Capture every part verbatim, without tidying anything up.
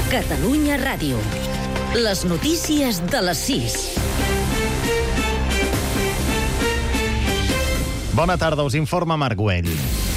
Catalunya Ràdio. Les notícies de les sis. Bona tarda, us informa Marc Güell.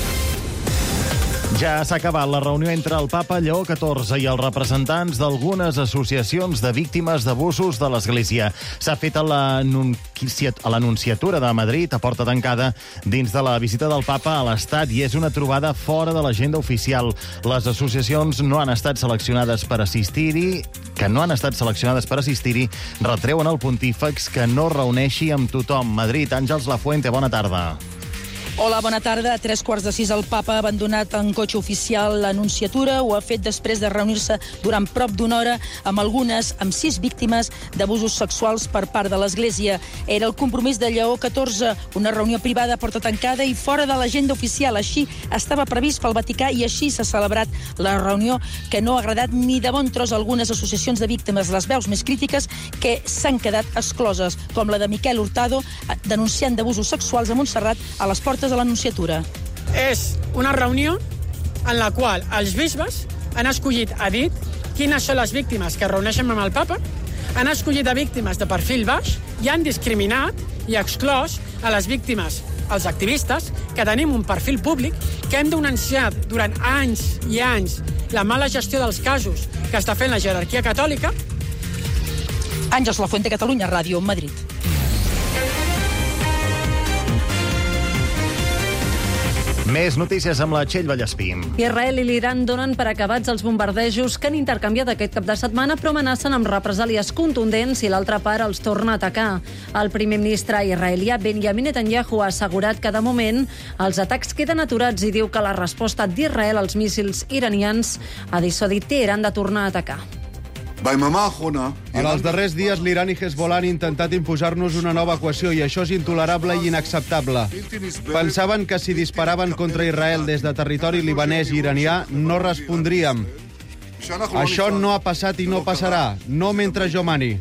Ja s'ha acabat la reunió entre el papa Lleó catorze i els representants d'algunes associacions de víctimes d'abusos de l'Església. S'ha fet a l'Anunciatura de Madrid, a porta tancada, dins de la visita del papa a l'Estat, i és una trobada fora de l'agenda oficial. Les associacions no han estat seleccionades per assistir-hi, que no han estat seleccionades per assistir-hi, retreuen al pontífex que no reuneixi amb tothom. Madrid, Àngels Lafuente, bona tarda. Hola, bona tarda. A tres quarts de sis el papa ha abandonat en cotxe oficial l'Anunciatura. Ho ha fet després de reunir-se durant prop d'una hora amb algunes, amb sis víctimes d'abusos sexuals per part de l'Església. Era el compromís de Lleó catorze, una reunió privada a porta tancada i fora de l'agenda oficial. Així estava previst pel Vaticà i així s'ha celebrat la reunió, que no ha agradat ni de bon tros a algunes associacions de víctimes, les veus més crítiques que s'han quedat excloses, com la de Miquel Hurtado, denunciant d'abusos sexuals a Montserrat a les portes de l'Anunciatura. És una reunió en la qual els bisbes han escollit a dit quines són les víctimes que es reuneixen amb el papa, han escollit a víctimes de perfil baix i han discriminat i exclòs a les víctimes, els activistes, que tenim un perfil públic, que hem denunciat durant anys i anys la mala gestió dels casos que està fent la jerarquia catòlica. Àngels Lafuente, Catalunya Ràdio, Madrid. Més notícies amb la Txell Vallespí. Israel i l'Iran donen per acabats els bombardejos que han intercanviat aquest cap de setmana, però amenacen amb represàlies contundents si l'altra part els torna a atacar. El primer ministre israelià Benjamin Netanyahu ha assegurat que, de moment, els atacs queden aturats i diu que la resposta d'Israel als míssils iranians ha dissuadit Teheran de tornar a atacar. En els darrers dies, l'Iran i Hezbollah han intentat imposar-nos una nova equació i això és intolerable i inacceptable. Pensaven que si disparaven contra Israel des de territori libanès i iranià no respondríem. Això no ha passat i no passarà, no mentre jo mani.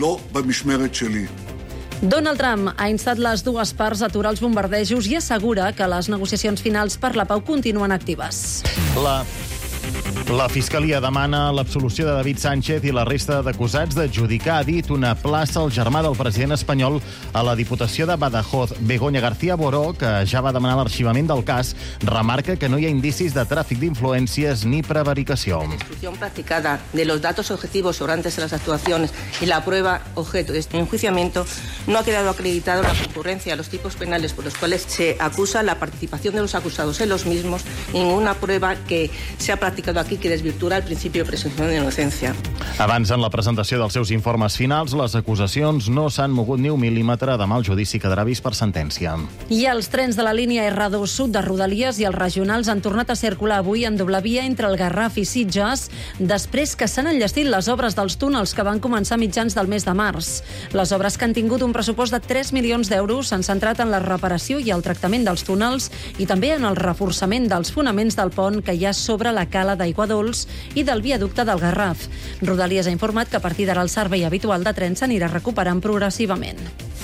Donald Trump ha instat les dues parts a aturar els bombardejos i assegura que les negociacions finals per la pau continuen actives. La... La Fiscalia demana l'absolució de David Sánchez i la resta d'acusats d'adjudicar, ha dit, una plaça al germà del president espanyol a la Diputació de Badajoz. Begoña García Boró, que ja va demanar l'arxivament del cas, remarca que no hi ha indicis de tràfic d'influències ni prevaricació. La instrucción practicada de los datos objetivos sobrantes de las actuaciones y la prueba objeto de este enjuiciamiento no ha quedado acreditado la concurrencia a los tipos penales por los cuales se acusa, la participación de los acusados en los mismos, ninguna prueba que se ha practicado aquí que desvirtua el principi de presumpció d'innocència. Abans, en la presentació dels seus informes finals, les acusacions no s'han mogut ni un mil·límetre. Demà el judici quedarà vist per sentència. I els trens de la línia erra dos Sud de Rodalies i els regionals han tornat a circular avui en doble via entre el Garraf i Sitges, després que s'han enllestit les obres dels túnels que van començar a mitjans del mes de març. Les obres, que han tingut un pressupost de tres milions d'euros, s'han centrat en la reparació i el tractament dels túnels i també en el reforçament dels fonaments del pont que hi ha sobre la cala d'Aigua Dols i del viaducte del Garraf. Rodalies ha informat que a partir d'ara el servei habitual de tren s'anirà recuperant progressivament.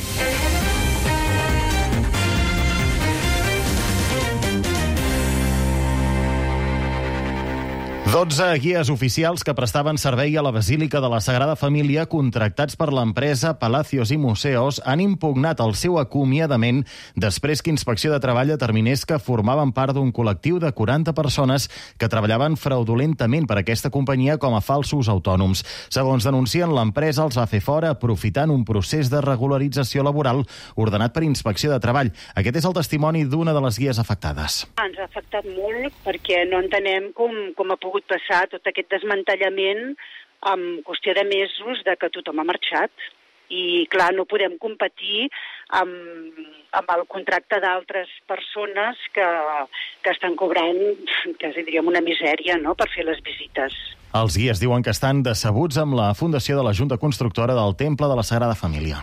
dotze guies oficials que prestaven servei a la Basílica de la Sagrada Família, contractats per l'empresa Palacios i Museos, han impugnat el seu acomiadament després que Inspecció de Treball determinés que formaven part d'un col·lectiu de quaranta persones que treballaven fraudulentament per aquesta companyia com a falsos autònoms. Segons denuncien, l'empresa els va fer fora aprofitant un procés de regularització laboral ordenat per Inspecció de Treball. Aquest és el testimoni d'una de les guies afectades. Ens ha afectat molt perquè no entenem com, com ha pogut passar tot aquest desmantellament en qüestió de mesos de que tothom ha marxat. I, clar, no podem competir amb, amb el contracte d'altres persones que, que estan cobrant, quasi diríem, una misèria, no?, per fer les visites. Els guies diuen que estan decebuts amb la fundació de la Junta Constructora del Temple de la Sagrada Família.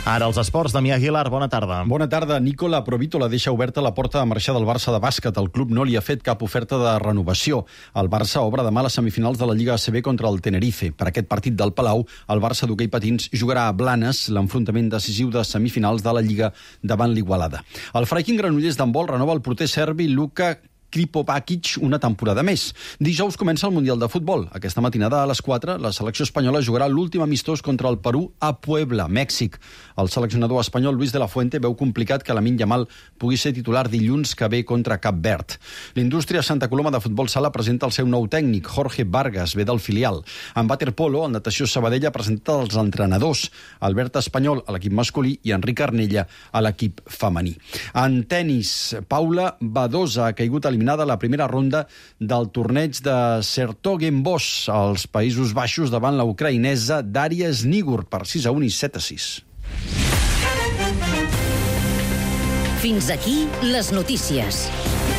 Ara els esports, Damià Aguilar, bona tarda. Bona tarda. Nicola Provítola deixa oberta la porta de marxar del Barça de bàsquet. El club no li ha fet cap oferta de renovació. El Barça obre demà les semifinals de la Lliga A C B contra el Tenerife. Per aquest partit del Palau, el Barça d'hoquei patins jugarà a Blanes l'enfrontament decisiu de semifinals de la Lliga davant l'Igualada. El Freiking Granollers d'handbol renova el porter serbi Luka Kripovakic una temporada més. Dijous comença el Mundial de Futbol. Aquesta matinada a les quatre, la selecció espanyola jugarà l'últim amistós contra el Perú a Puebla, Mèxic. El seleccionador espanyol Luis de la Fuente veu complicat que Lamine Yamal pugui ser titular dilluns que ve contra Cap Verd. L'indústria Santa Coloma de Futbol Sala presenta el seu nou tècnic, Jorge Vargas, ve del filial. En waterpolo, el Natació Sabadell ha presentat els entrenadors, Albert Espanyol a l'equip masculí i Enric Arnella a l'equip femení. En tenis, Paula Badosa ha caigut eliminada a la primera ronda del torneig de Sertogenbosch als Països Baixos davant la ucraïnesa Daria Snigur per sis a un i set a sis. Fins aquí les notícies.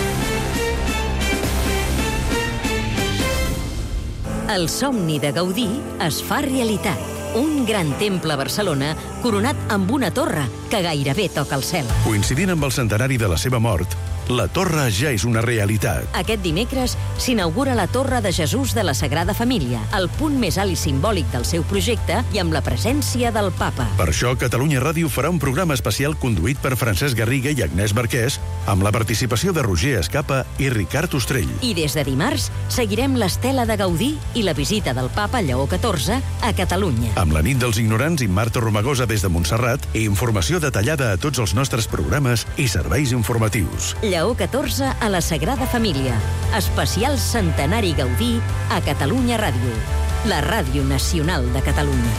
El somni de Gaudí es fa realitat. Un gran temple a Barcelona coronat amb una torre que gairebé toca el cel. Coincidint amb el centenari de la seva mort, la torre ja és una realitat. Aquest dimecres s'inaugura la Torre de Jesús de la Sagrada Família, el punt més alt i simbòlic del seu projecte i amb la presència del Papa. Per això, Catalunya Ràdio farà un programa especial conduït per Francesc Garriga i Agnès Marquès, amb la participació de Roger Escapa i Ricard Ostrell. I des de dimarts seguirem l'estela de Gaudí i la visita del Papa Lleó catorze a Catalunya. Amb la nit dels ignorants i Marta Romagosa des de Montserrat i informació detallada a tots els nostres programes i serveis informatius. Lleó catorze a la Sagrada Família. Especial Centenari Gaudí a Catalunya Ràdio. La ràdio nacional de Catalunya.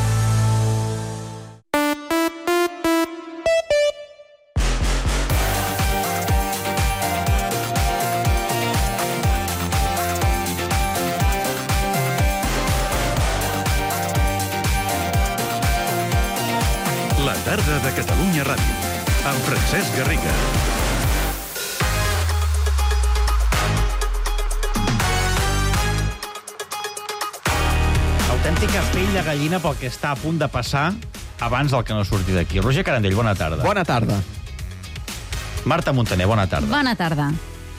La tarda de Catalunya Ràdio, amb Francesc Garriga. Autèntica pell de gallina pel que està a punt de passar abans del que no surti d'aquí. Roger Carandell, bona tarda. Bona tarda. Marta Montaner, bona tarda. Bona tarda.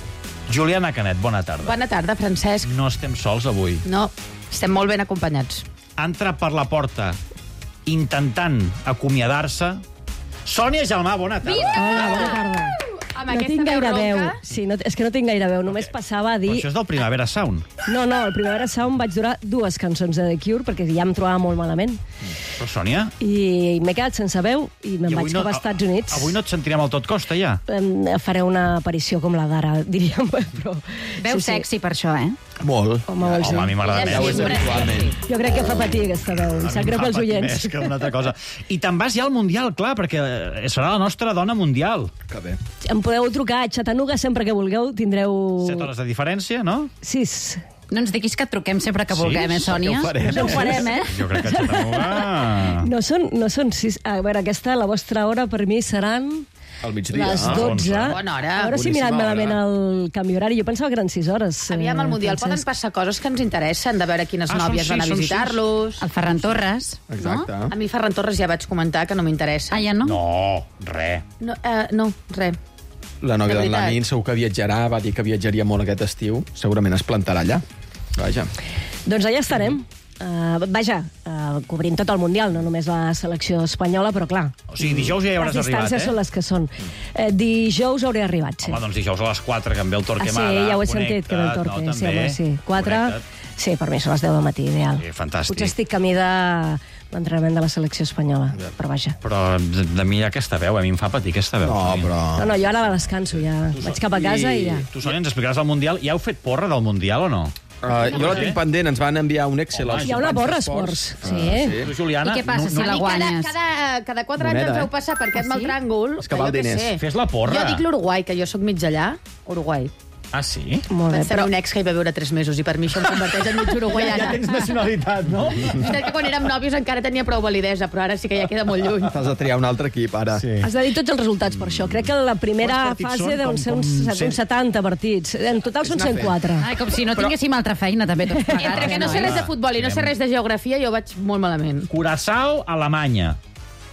Juliana Canet, bona tarda. Bona tarda, Francesc. No estem sols avui. No, estem molt ben acompanyats. Ha entrat per la porta intentant acomiadar-se Sònia Gelmà, bona tarda. Hola, bona tarda. Amb no tinc gaire ronca. veu. Sí, no, és que no tinc gaire veu. Només passava a dir... Però això és del Primavera Sound. No, no, el Primavera Sound vaig durar dues cançons de The Cure perquè ja em trobava molt malament. Però, Sònia... I m'he quedat sense veu i me'n vaig no, cap als Estats Units. Avui no et sentirem al tot costa, ja? Eh, faré una aparició com la d'ara, diríem. Però... Veu sí, sexy per això, eh? Molt. Home, Home, a mi m'agrada Ja ho és habitualment. Jo crec que fa patir aquesta veu. Em sap greu pels oients. Més que una altra cosa. I te'n vas ja al Mundial, clar, perquè serà la nostra dona mundial. Que bé. Em podeu trucar a Chattanooga sempre que vulgueu. Tindreu... Set hores de diferència, no? Sis. No ens diguis que et truquem sempre que Sí, vulguem, eh, sí que Sònia? ho farem. No ho farem, eh? Jo crec que Chattanooga... No són, no són sis... A veure, aquesta, la vostra hora per mi seran... Al migdia. Les dotze. Ah, bona hora. A veure si he mirat Boníssima malament hora. el canvi horari. Jo pensava que eren sis hores. Aviam, al eh, Mundial poden Francesc. passar coses que ens interessen, de veure quines Ah, són nòvies van a sis, són visitar-los. El Ferran Torres. Exacte. No? A mi Ferran Torres ja vaig comentar que no m'interessa. Ah, ja no? No, res. No, eh, no res. La nòvia De d'en veritat. Lamin segur que viatjarà, va dir que viatjaria molt aquest estiu. Segurament es plantarà allà. Vaja. Doncs allà estarem. Uh, vaja, uh, cobrint tot el Mundial, no només la selecció espanyola, però clar... O sigui, dijous ja hi hauràs les arribat, distàncies eh? són les que són. Uh, dijous hauré arribat, sí. Home, doncs dijous a les quatre, que em ve el Ah, Torquemada. sí, ja ho he sentit, que ve el Torque. No, sí, també. home, sí. Quatre... Sí, per mi són les deu del matí, ideal. Sí, fantàstic. Potser estic camí de l'entrenament de la selecció espanyola, però vaja. Però de, de mi aquesta veu, a mi em fa patir aquesta veu. No, però... No, no, jo ara la descanso, ja. Vaig cap a casa i, ja. Tu, Sònia, ens explicaràs el Mundial. Ja heu fet porra del Mundial o no? Uh, jo la tinc pendent, ens van enviar un Excel. Home, als Hi ha una companys borra, d'esports. esports. Sí. Ah, sí. Tu, Juliana... I què passa si la guanyes? Cada, cada, cada quatre anys Moneda, ens eh? heu passat per aquest mal tràngol. És que val jo què diners. sé. Fes la porra. Jo dic l'Uruguai, que jo sóc mig allà. Uruguai. Ah, sí? Molt bé, Vaig tenir un ex que hi va viure tres mesos i per mi això em converteix en mig uruguaiana. Ja tens nacionalitat, no? És que quan érem nòvios encara tenia prou validesa, però ara sí que ja queda molt lluny. T'has de triar un altre equip, ara. Sí. Has de dir tots els resultats per això. Crec que la primera Quants partits fase són? deuen Com- ser uns, com uns cent? setanta partits. En total són anar cent fent. quatre. Ai, com si no tinguéssim altra feina, també, tots plegats. Entre que no sé res de futbol i no sé res de geografia, jo vaig molt malament. Curaçao, Alemanya.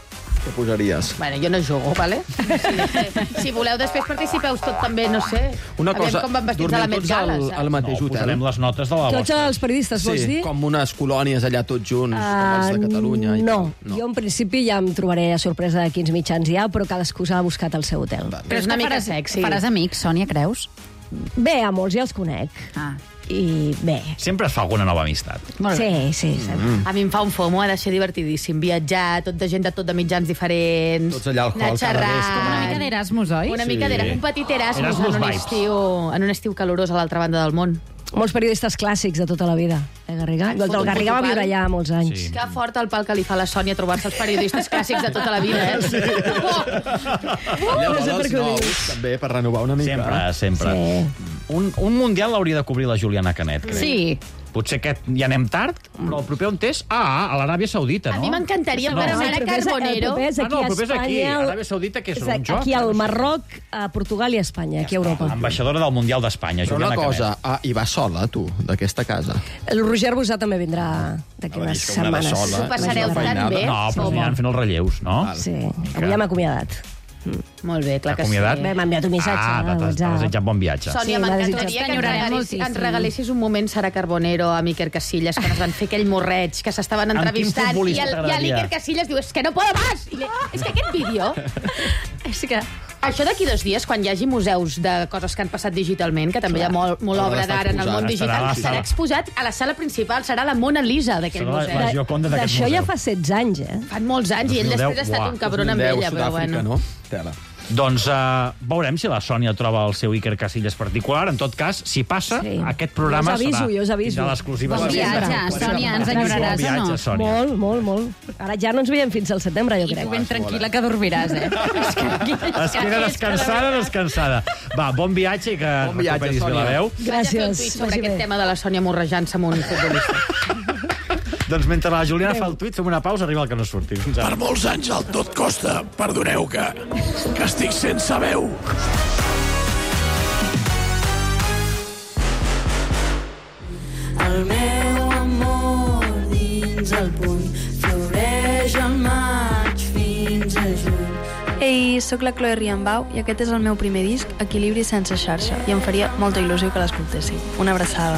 Què posaries? Bueno, jo no jugo, vale? Si, si voleu, després participeu tot també, no sé. Una cosa, Aviam com van vestits a la Met Gala, al, al mateix No, hotel. posarem les notes de la Tots vostra. els periodistes, vols Sí, dir? com unes colònies allà tots junts, com els de Ah, Catalunya. I no. tal. jo en principi ja em trobaré a sorpresa de quins mitjans hi ha, però cadascú s'ha buscat el seu hotel. Però és una mica sexy. Faràs amics, Sònia, creus? Bé, a molts ja els conec. Ah. I bé. Sempre es fa alguna nova amistat. Molt bé. Sí, sí. Mm. A mi em fa un fomo, ha de ser divertidíssim. Viatjar, tot de gent de tot de mitjans diferents. Tots allà al anar hall, xerrant. carrers, Com una mica d'Erasmus, oi? Una Sí. mica d'Erasmus, un petit Erasmus, Erasmus en, un vibes. estiu, en un estiu calorós a l'altra banda del món. Molts periodistes clàssics de tota la vida. Eh, Garriga? Et El foto un Garriga va fotopal. viure allà molts anys. Sí. Que fort el pal que li fa a la Sònia trobar-se els periodistes clàssics de tota la vida, eh? Sí. Allà no sé vol per els què ho nous, dius. també, per renovar una mica. Sempre, sempre. Sí. Un, un mundial l'hauria de cobrir la Juliana Canet, crec. Sí. Potser aquest ja anem tard, però el proper on és? Ah, a l'Aràbia Saudita, no? A mi m'encantaria No. per anar El a proper és- Carbonero. El proper és Ah, aquí no, el a proper és aquí. Espanya. el- Aràbia Saudita, que és és un joc? aquí al Marroc, a Portugal i a Espanya, aquí a Europa. Ambaixadora del Mundial d'Espanya, Però Juliana una Canet. cosa, ah, i va sola, tu, d'aquesta casa? El Roger Bosà també vindrà d'aquí A veure, unes és que una de setmanes. sola, Ho passareu una tan feinada. bé. No, però Home. aniran fent els relleus, no? Sí, avui ja m'ha acomiadat. Molt bé, clar que sí. Acomiadat? Bé, m'ha enviat un missatge. Ah, al t'has WhatsApp. desitjat bon viatge. Sònia, Sí, m'ha m'encantaria desitjat. que ens T'enyorarem regalessis, moltíssim. ens regalessis un moment Sara Carbonero a Iker Casillas, que ens van fer aquell morreig, que s'estaven Amb quin entrevistant, i futbolista el, i t'agradaria? l'Iker Casillas diu, és que no puedo más! I le, és que aquest vídeo... és que... Això d'aquí dos dies, quan hi hagi museus de coses que han passat digitalment, que també hi ha molt, molt Haurà obra d'estar d'ara en el exposat. món Estarà a digital, la serà sala. exposat a la sala principal, serà la Mona Lisa d'aquell Serà la- museu. la Gioconda d'aquest D'això ja museu. fa setze anys, eh? Fan molts anys i ell dos mil deu, després ha estat uah, un cabron amb ella, però Sud-àfrica, bueno. no? Tela. Doncs uh, veurem si la Sònia troba el seu Iker Casillas particular. En tot cas, si passa, Sí. aquest programa Jo us aviso, serà jo us aviso. tindrà l'exclusiva. Bon sempre. viatge, Sònia, ens enyoraràs Bon viatge, o no? Sònia. Molt, molt, molt. Ara ja no ens veiem fins al setembre, jo I crec. tu ben tranquil·la que dormiràs, eh? És que aquí... Es queda descansada, descansada. Va, bon viatge i que Bon viatge, recuperis bé Sònia. la veu. Vaig a fer un Gràcies. tuit sobre vagi aquest bé. tema de la Sònia morrejant-se amb un futbolista. Doncs mentre la Juliana fa el tuit, fem una pausa, arriba el que no surti. Fins ara. Per molts anys el tot costa. Perdoneu que, que estic sense veu. El meu amor dins el puny floreix al maig fins a juny. Ei, sóc la Chloe Riambau i aquest és el meu primer disc, Equilibri sense xarxa, i em faria molta il·lusió que l'escoltéssiu. Una abraçada.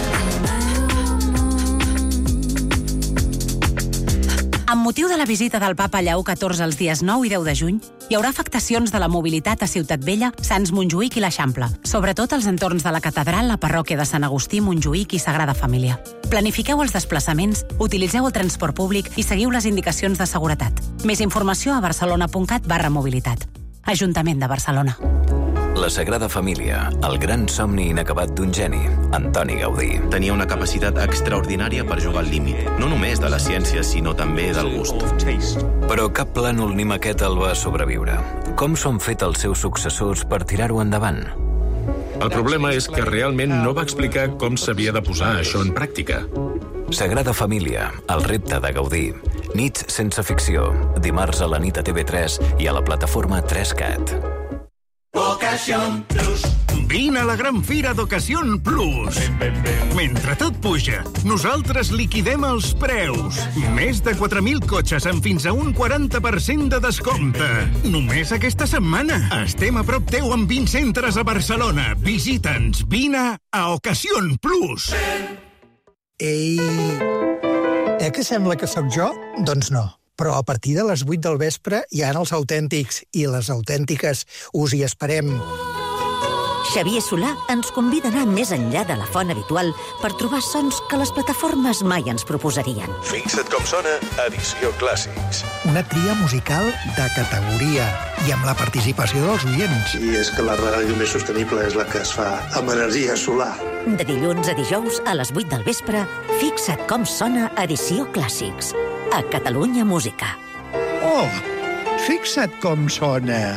Amb motiu de la visita del papa Lleó catorze els dies nou i deu de juny, hi haurà afectacions de la mobilitat a Ciutat Vella, Sants Montjuïc i l'Eixample, sobretot als entorns de la catedral, la parròquia de Sant Agustí, Montjuïc i Sagrada Família. Planifiqueu els desplaçaments, utilitzeu el transport públic i seguiu les indicacions de seguretat. Més informació a barcelona.cat barra mobilitat. Ajuntament de Barcelona. La Sagrada Família, el gran somni inacabat d'un geni, Antoni Gaudí. Tenia una capacitat extraordinària per jugar al límit, no només de la ciència, sinó també del gust. Però cap plànol ni maqueta el va sobreviure. Com s'han fet els seus successors per tirar-ho endavant? El problema és que realment no va explicar com s'havia de posar això en pràctica. Sagrada Família, el repte de Gaudí. Nits sense ficció, dimarts a la nit a T V tres i a la plataforma tres cat. Ocasión Plus. Vine a la gran fira d'Ocasión Plus. Mentre tot puja, nosaltres liquidem els preus. Més de quatre mil cotxes amb fins a un quaranta per cent de descompte. Només aquesta setmana. Estem a prop teu amb vint centres a Barcelona. Visita'ns. Vine a Ocasión Plus. Ei, eh que sembla que sóc jo? Doncs no. Però a partir de les vuit del vespre hi ha els autèntics i les autèntiques. Us hi esperem. Xavier Solà ens convida a anar més enllà de la font habitual per trobar sons que les plataformes mai ens proposarien. Fixa't com sona Edició Clàssics. Una tria musical de categoria i amb la participació dels oients. I és que la ràdio més sostenible és la que es fa amb energia solar. De dilluns a dijous a les vuit del vespre, fixa't com sona Edició Clàssics. A Catalunya Música. Oh, fixa't com sona.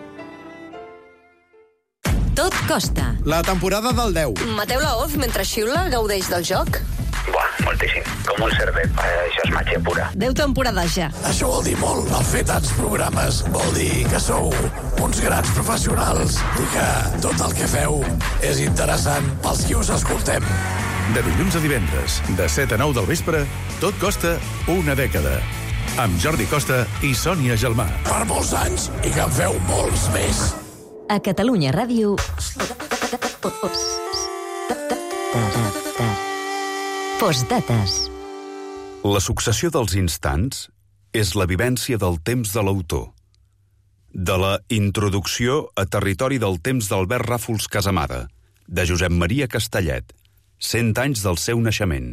Tot costa. La temporada del deu. Mateu Laoz, mentre xiula, gaudeix del joc? Buah, moltíssim. Com un cervet. Eh, això és màgia pura. Deu temporades ja. Això vol dir molt. El fer tants programes vol dir que sou uns grans professionals i que tot el que feu és interessant pels qui us escoltem. De dilluns a divendres, de set a nou del vespre, tot costa una dècada. amb Jordi Costa i Sònia Gelmà. Per molts anys i que en feu molts més. A Catalunya Ràdio... Postdates. La successió dels instants és la vivència del temps de l'autor. De la introducció a territori del temps d'Albert Ràfols Casamada, de Josep Maria Castellet, cent anys del seu naixement.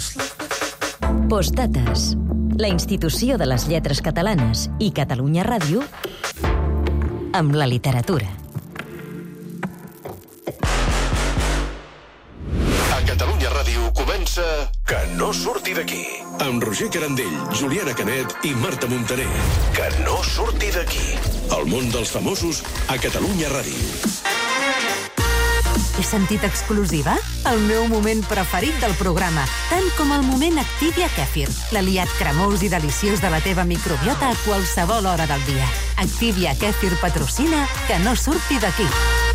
Postdates. La institució de les lletres catalanes i Catalunya Ràdio amb la literatura. A Catalunya Ràdio comença Que no surti d'aquí. Amb Roger Carandell, Juliana Canet i Marta Montaner. Que no surti d'aquí. El món dels famosos a Catalunya Ràdio. He sentit exclusiva? El meu moment preferit del programa, tant com el moment Activia Kefir, l'aliat cremós i deliciós de la teva microbiota a qualsevol hora del dia. Activia Kefir patrocina Que no surti d'aquí.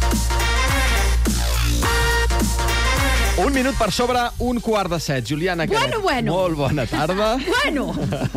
Un minut per sobre, un quart de set. Juliana Canet, Bueno, bueno. molt bona tarda. Bueno!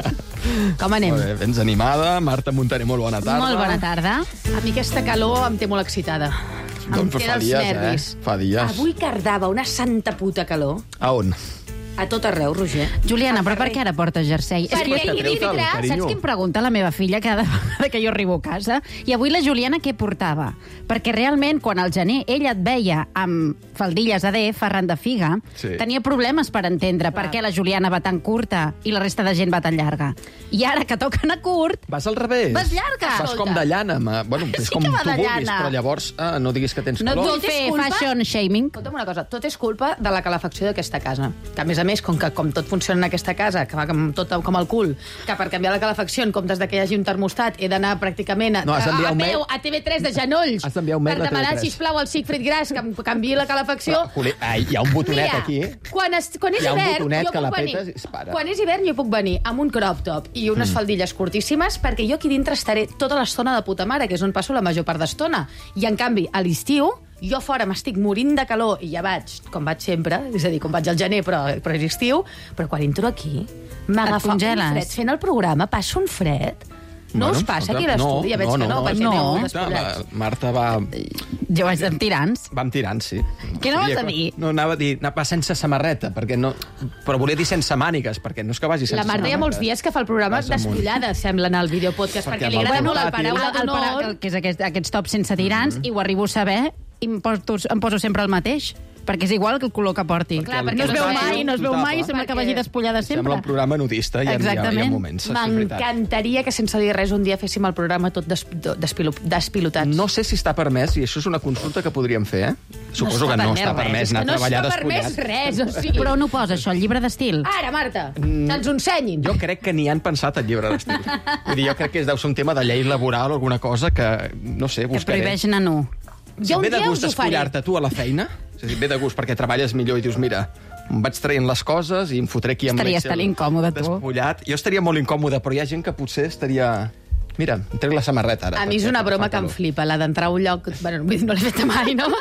Com anem? Molt bé, vens animada. Marta Montaner, molt bona tarda. Molt bona tarda. A mi aquesta calor em té molt excitada. Em Doncs queda fa els dies, nervis. eh? Fa dies. Avui cardava una santa puta calor. A on? A tot arreu, Roger. Juliana, però per què ara portes jersei? Perquè És que ahir dimecres, saps què em pregunta la meva filla cada vegada que jo arribo a casa? I avui la Juliana què portava? Perquè realment, quan al gener ella et veia amb faldilles A D F arran de figa, Sí. tenia problemes per entendre per què la Juliana va tan curta i la resta de gent va tan llarga. I ara que toca anar curt... Vas al revés. Vas llarga. Vas com de llana. Ma... Bueno, és Sí com que tu va de vulguis, llana. però llavors eh, no diguis que tens No et calor. vull fer fashion shaming. Escolta'm una cosa, tot és culpa de la calefacció d'aquesta casa. Que, a més a més, com que com tot funciona en aquesta casa, que va com, tot com el cul, que per canviar la calefacció, en comptes de que hi hagi un termostat, he d'anar pràcticament a, No, has d'enviar a, a un mail. peu a T V tres de genolls Has d'enviar un mail per a T V demanar, tres. sisplau, al Siegfried Gras que em canviï la calefacció. Però, col·le, ai, hi ha un botonet Mira, aquí. Quan, es, quan és Hi ha un hivern, botonet jo que puc l'apretes venir. i es para. Quan és hivern, jo puc venir amb un crop top i unes Mm. faldilles curtíssimes, perquè jo aquí dintre estaré tota l'estona de puta mare, que és on passo la major part d'estona. I, en canvi, a l'estiu, jo fora m'estic morint de calor i ja vaig, com vaig sempre, és a dir, com vaig al gener, però, però és estiu, però quan entro aquí, m'agafa un congeles. fred. Fent el programa passo un fred. No Bueno, us passa aquí a escolta, l'estudi? Ja veig no, que no, no, no, perquè no. aneu La despullats. Marta va... Jo vaig amb tirants. Va amb tirants, sí. Què no vas Sabia a que- dir? No, anava a dir, va sense samarreta, perquè no... Però volia dir sense mànigues, perquè no és que vagi sense La Marta hi ha molts dies que fa el programa Vas amunt. despullada, sembla, en el videopodcast, Perquè perquè, li amb el agrada molt el portàtil- paraula El, el, d'honor. el, que és aquest, aquests tops sense tirants, i ho arribo a saber i em poso, em poso sempre el mateix. Perquè és igual que el color que porti. Clar, perquè no es no veu sabeu. mai, no es veu Tapa. mai, sembla que Perquè- vagi despullada sempre. Sembla un programa nudista, hi ha, hi ha, hi ha Exactament. moments. això és veritat. M'encantaria que, sense dir res, un dia féssim el programa tot des, despilo, despilotats. No sé si està permès, i això és una consulta que podríem fer, eh? Suposo que no està permès és anar que a no treballar està permès despullat. res, o sigui... Però on ho posa, això, el llibre d'estil? Ara, Marta, que ens ho ensenyin. Jo crec que ni han pensat el llibre d'estil. Vull dir, jo crec que es deu ser un tema de llei laboral o alguna cosa que, no sé, Que buscaré. prohibeix nanar. Si Jo un ve de dia gust us ho faré. despullar-te tu a la feina, és a dir, ve de gust perquè treballes millor i dius, mira, em vaig traient les coses i em fotré aquí amb Estaries l'Excel tan incòmode, tu. despullat. Jo estaria molt incòmode, però hi ha gent que potser estaria... Mira, em trec la samarreta ara. A mi és perquè una fa broma que em calor. flipa, la d'entrar a un lloc... Bueno, vull dir, no l'he feta mai, no?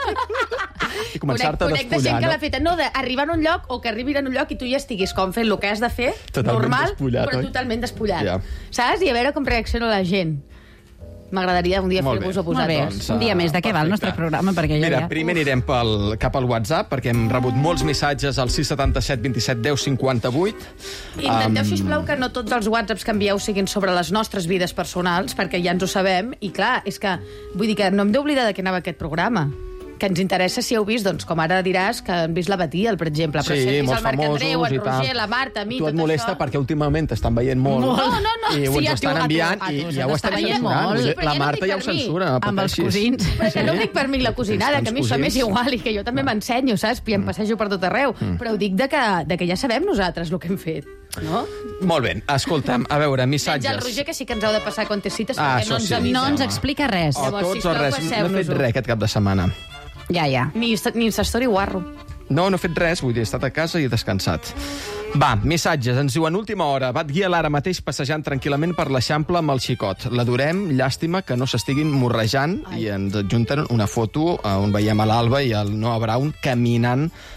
I començar-te a Conec de despullar, gent que no? l'ha feta, no, d'arribar a un lloc o que arribin a un lloc i tu ja estiguis com fent el que has de fer, Totalment normal, despullat, però oi? totalment despullat. Ja. Saps? I a veure com reacciona la gent. M'agradaria un dia Molt bé. fer-vos-ho posar Molt bé, tots. un dia més. De què va el nostre programa? Perquè jo Mira, ja... primer anirem pel, cap al WhatsApp, perquè hem rebut molts missatges al sis setanta set vint set deu cinquanta vuit. Intenteu, Am, sisplau, que no tots els whatsapps que envieu siguin sobre les nostres vides personals, perquè ja ens ho sabem, i clar, és que, vull dir que no hem d'oblidar de què anava aquest programa. Que ens interessa si heu vist, doncs, com ara diràs, que han vist la Batia, per exemple, però Sí, si heu vist molts el Marc Andreu, famosos el i tal. Roger, la Marta, a mi, tu et tot molesta això... perquè últimament t'estan veient molt. Molt. No, no, no, I ho sí, ens a tu, estan a tu, enviant a tu, i se'ns ja ho està estan veient censurant. molt. La Però ja no Marta dic ja ho per mi. censura. no Amb els pateixis. cosins. Però que no ho dic per mi la cosinada, Els que a mi això cosins. m'és igual i que jo també m'ensenyo, saps? I em passejo per tot arreu. Però ho dic de que, de que ja sabem nosaltres el que hem fet, no? Molt bé, escolta'm, a veure, Menys el missatges. Roger, que sí que ens heu de passar contecites, Ah, perquè no això ens sí. avisa. No ens explica res. O Llavors, tots o sisplau, res. No he fet passeu-nos-ho. res aquest cap de setmana. Ja, ja. Ni, ni Instastory guarro. No, no he fet res, vull dir, he estat a casa i he descansat. Va, missatges. Ens diuen última hora. Va guiar ara mateix passejant tranquil·lament per l'Eixample amb el xicot. L'adorem, llàstima que no s'estiguin morrejant. Ai. I ens adjunten una foto on veiem a l'Alba i el Noah Brown caminant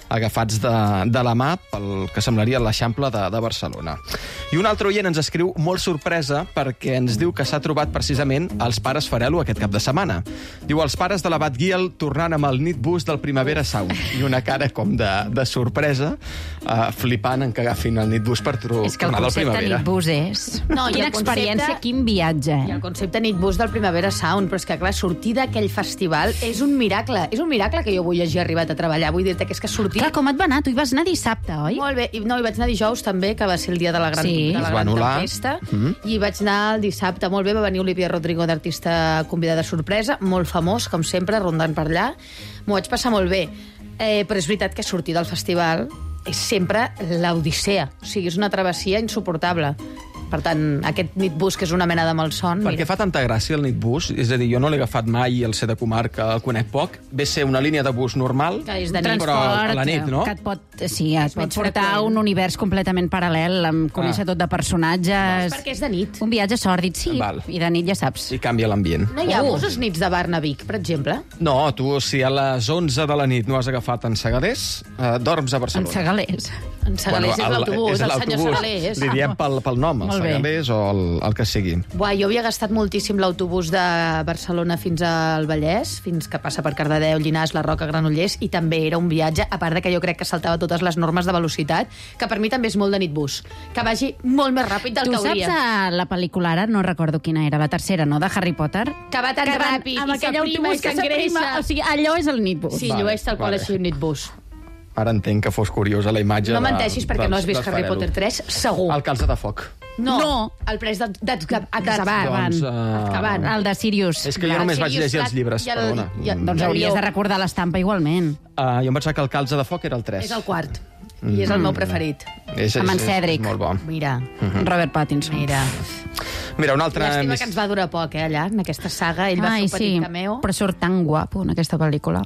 agafats de, de la mà pel que semblaria l'Eixample de, de Barcelona. I un altre oient ens escriu molt sorpresa perquè ens diu que s'ha trobat precisament els pares Farelo aquest cap de setmana. Diu, els pares de l'abat Guiel tornant amb el nit bus del Primavera Sound. I una cara com de, de sorpresa, uh, flipant en que agafin el nit bus per tro- És que el tornar del concepte Primavera. nit bus és... No, i Quina el concepte- experiència, quin viatge. I el concepte nit bus del Primavera Sound, però és que, clar, sortir d'aquell festival és un miracle. És un miracle que jo avui hagi arribat a treballar. Vull dir-te que és que sortir... Clar, com et va anar? Tu hi vas anar dissabte, oi? Molt bé. I, no, hi vaig anar dijous també, que va ser el dia de la gran, Sí. de la Es va gran anul·lar. tempesta. Mhm. I vaig anar el dissabte. Molt bé, va venir Olivia Rodrigo d'artista convidada sorpresa, molt famós, com sempre, rondant per allà. M'ho vaig passar molt bé. Eh, però és veritat que sortir del festival és sempre l'odissea. O sigui, és una travessia insuportable. Per tant, aquest nitbus, que és una mena de malson... Per què fa tanta gràcia el nitbus? És a dir, jo no l'he agafat mai, el ser de comarca, el conec poc. Ve ser una línia de bus normal, Que és de nit. però a la nit, no? Que et pot, sí, et pot menys portar a freqüent. un univers completament paral·lel, amb conèixer Ah. tot de personatges... És perquè és de nit. Un viatge sòrdid, sí, Val. i de nit ja saps. I canvia l'ambient. No hi ha Uh. busos nits de Barnavic, per exemple? No, tu, si a les onze de la nit no has agafat en Segaders, eh, dorms a En Barcelona. Segalers. En Segalers és el- l'autobús, és el senyor l'autobús. Segalers. Li diem pel, pel nom, el Molt bé. Segalers o el, el que sigui. Buah, jo havia gastat moltíssim l'autobús de Barcelona fins al Vallès, fins que passa per Cardedeu, Llinars, la Roca, Granollers, i també era un viatge, a part de que jo crec que saltava totes les normes de velocitat, que per mi també és molt de nitbus. Que vagi molt més ràpid del Tu que saps hauria. a la pel·lícula, ara no recordo quina era, la tercera, no?, de Harry Potter? Que va tan Que van ràpid amb i aquell s'aprima autobús i que s'aprima. s'engreixa. O sigui, allò és el nitbus. Sí, Vale, llueix tal qual vale. així un nitbus. Ara entenc que fos curiosa la imatge No de, menteixis perquè dels- no has vist dels Harry Farelo. Potter tres, segur. El calze de foc. No, No. el pres d'Azkaban. Doncs, eh, Azkaban. El de Sirius. És que jo només vaig Sirius llegir els Black llibres, i el- perdona. i el- Doncs i el hauries llop. de recordar l'estampa igualment. Uh, jo em pensava que el calze de foc era el tres. És el quart. I és el meu preferit. És, Amb en és, és, Cedric. és molt bo. Mira, Robert Pattinson. mira. Mira, un altre... Llàstima mis- que ens va durar poc, eh, allà, en aquesta saga. Ell va Ai, fer un petit sí, cameo. però surt tan guapo en aquesta pel·lícula.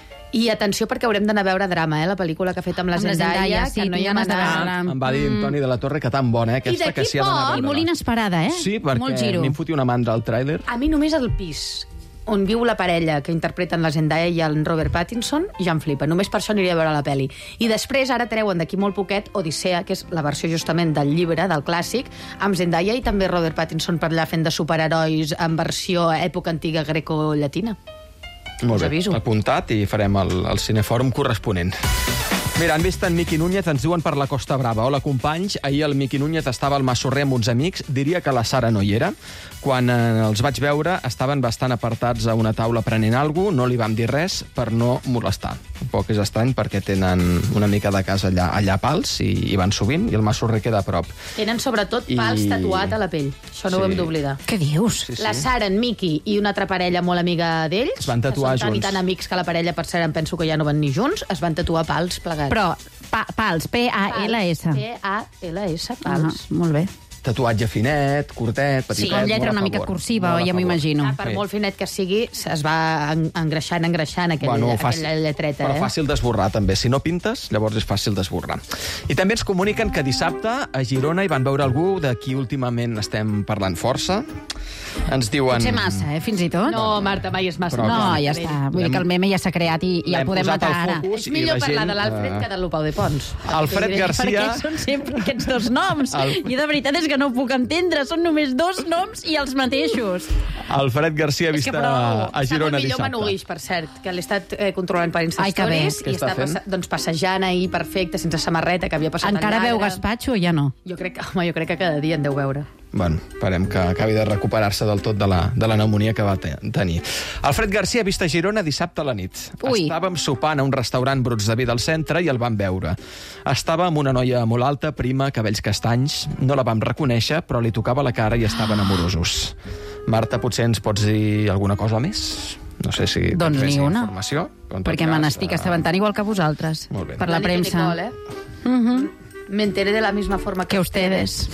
I atenció, perquè haurem d'anar a veure Drama, eh, la pel·lícula que ha fet amb la Amb la Zendaya, Zendaya, sí, que no tinc hi hem ganes de anat. veure-la. Em va dir en Toni de la Torre que tan bona, eh? Aquesta, d'aquí que s'hi ha d'anar a poc- I veure-la. molt inesperada, eh? Sí, Molt perquè giro. m'hi fotia una mandra al tràiler. A mi només el pis on viu la parella que interpreten la Zendaya i el Robert Pattinson ja em flipa. Només per això aniré a veure la peli. I després ara treuen d'aquí molt poquet Odissea, que és la versió justament del llibre, del clàssic, amb Zendaya i també Robert Pattinson per allà fent de superherois en versió època antiga greco-llatina. Molt Us bé, aviso. apuntat i farem el, el cinefòrum corresponent. Mira, han vist en Miqui Núñez, ens diuen per la Costa Brava. Hola, companys. Ahir el Miqui Núñez estava al Massorrer amb uns amics. Diria que la Sara no hi era. Quan eh, els vaig veure, estaven bastant apartats a una taula prenent alguna cosa. No li vam dir res per no molestar. Un poc és estrany perquè tenen una mica de casa allà, allà a Pals i, i van sovint, i el Massorrer queda a prop. Tenen sobretot I- pals tatuat a la pell. Això no Sí. ho hem d'oblidar. Què dius? Sí, sí. La Sara, en Miqui i una altra parella molt amiga d'ells, Es van tatuar que són tan junts. i tan amics que la parella, per cert, em penso que ja no van ni junts, es van tatuar pals plegats. Però, pa, pals, P A L S. P A L S, Ah, pals. molt bé. Tatuatge finet, curtet, petitet. Sí, com lletra molt a una mica favor. cursiva, Molt a ja m'ho favor. imagino. Ah, per Sí. molt finet que sigui, es va en- engreixant, engreixant aquell, Bueno, aquella fàcil, lletreta. però eh? fàcil d'esborrar, també. Si no pintes, llavors és fàcil d'esborrar. I també ens comuniquen que dissabte a Girona hi van veure algú de qui últimament estem parlant força. Ens diuen... Potser massa, eh, fins i tot. No, Marta, mai és massa. Però No, clar, ja està. Vull dir que el meme ja s'ha creat i, i el l'hem podem posat matar al ara. focus És i millor la parlar gent, de l'Alfred eh, que del Lupau de Pons. Alfred T'ho diré. Garcia- Perquè són sempre aquests dos noms. El- I de veritat és que no ho puc entendre. Són només dos noms i els mateixos. Alfred Garcia ha És vist que a, prou. a Girona Està molt millor dissabte. Manu Guix, per cert, que l'he estat eh, controlant per Insta Ai, que bé. Stories Què i està està fent? passa, doncs, passejant ahir perfecte, sense samarreta, que havia passat Encara el veu lladre. gaspatxo o ja no? Jo crec, que, home, jo crec que cada dia en deu veure. Bueno, esperem que acabi de recuperar-se del tot de la, de la pneumonia que va te tenir. Alfred Garcia ha vist a Girona dissabte a la nit. Ui. Estàvem sopant a un restaurant Bruts de Vi del centre i el vam veure. Estava amb una noia molt alta, prima, cabells castanys. No la vam reconèixer, però li tocava la cara i estaven amorosos. Marta, potser ens pots dir alguna cosa més? No sé si tens Doncs més ni una. informació. però en tot Perquè me cas, n'estic eh, assabentant igual que vosaltres. Molt bé. Per la Dani premsa. Nicole, eh? Mhm. Me enteré de la misma forma que, Que ustedes.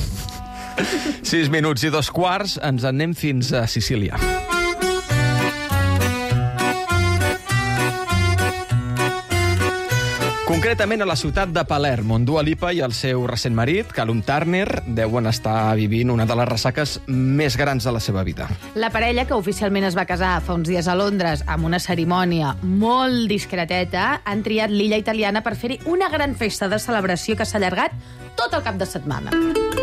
Sis minuts i dos quarts, ens en anem fins a Sicília. Concretament a la ciutat de Palerm, on Dua Lipa i el seu recent marit, Callum Turner, deuen estar vivint una de les ressaques més grans de la seva vida. La parella, que oficialment es va casar fa uns dies a Londres amb una cerimònia molt discreteta, han triat l'illa italiana per fer-hi una gran festa de celebració que s'ha allargat tot el cap de setmana.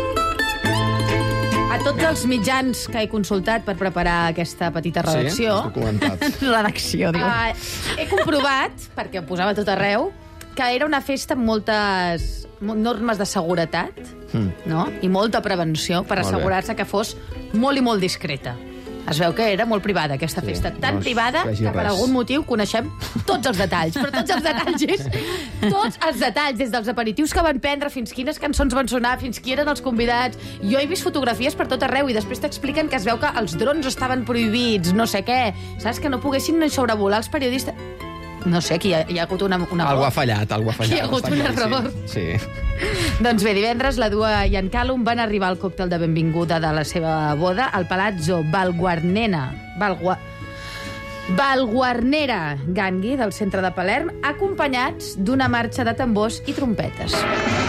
A tots els mitjans que he consultat per preparar aquesta petita redacció... Sí, documentat. Redacció, diu. Uh, he comprovat, perquè ho posava tot arreu, que era una festa amb moltes normes de seguretat, mm. no? I molta prevenció per assegurar-se que fos molt i molt discreta. Es veu que era molt privada, aquesta sí, festa. Tan no privada que, que per res. algun motiu coneixem tots els detalls. Però tots els detalls és... Tots els detalls, des dels aperitius que van prendre, fins quines cançons van sonar, fins qui eren els convidats. Jo he vist fotografies per tot arreu i després t'expliquen que es veu que els drons estaven prohibits, no sé què. Saps? Que no poguessin ni sobrevolar els periodistes... No sé, aquí hi ha, hi ha hagut una... una algo ha fallat, algo ha fallat. Hi ha hagut un error. Sí. Doncs bé, divendres la Dua i en Callum van arribar al còctel de benvinguda de la seva boda al Palazzo Valguarnera. Valgua... Valguarnera Gangui, del centre de Palerm, acompanyats d'una marxa de tambors i trompetes.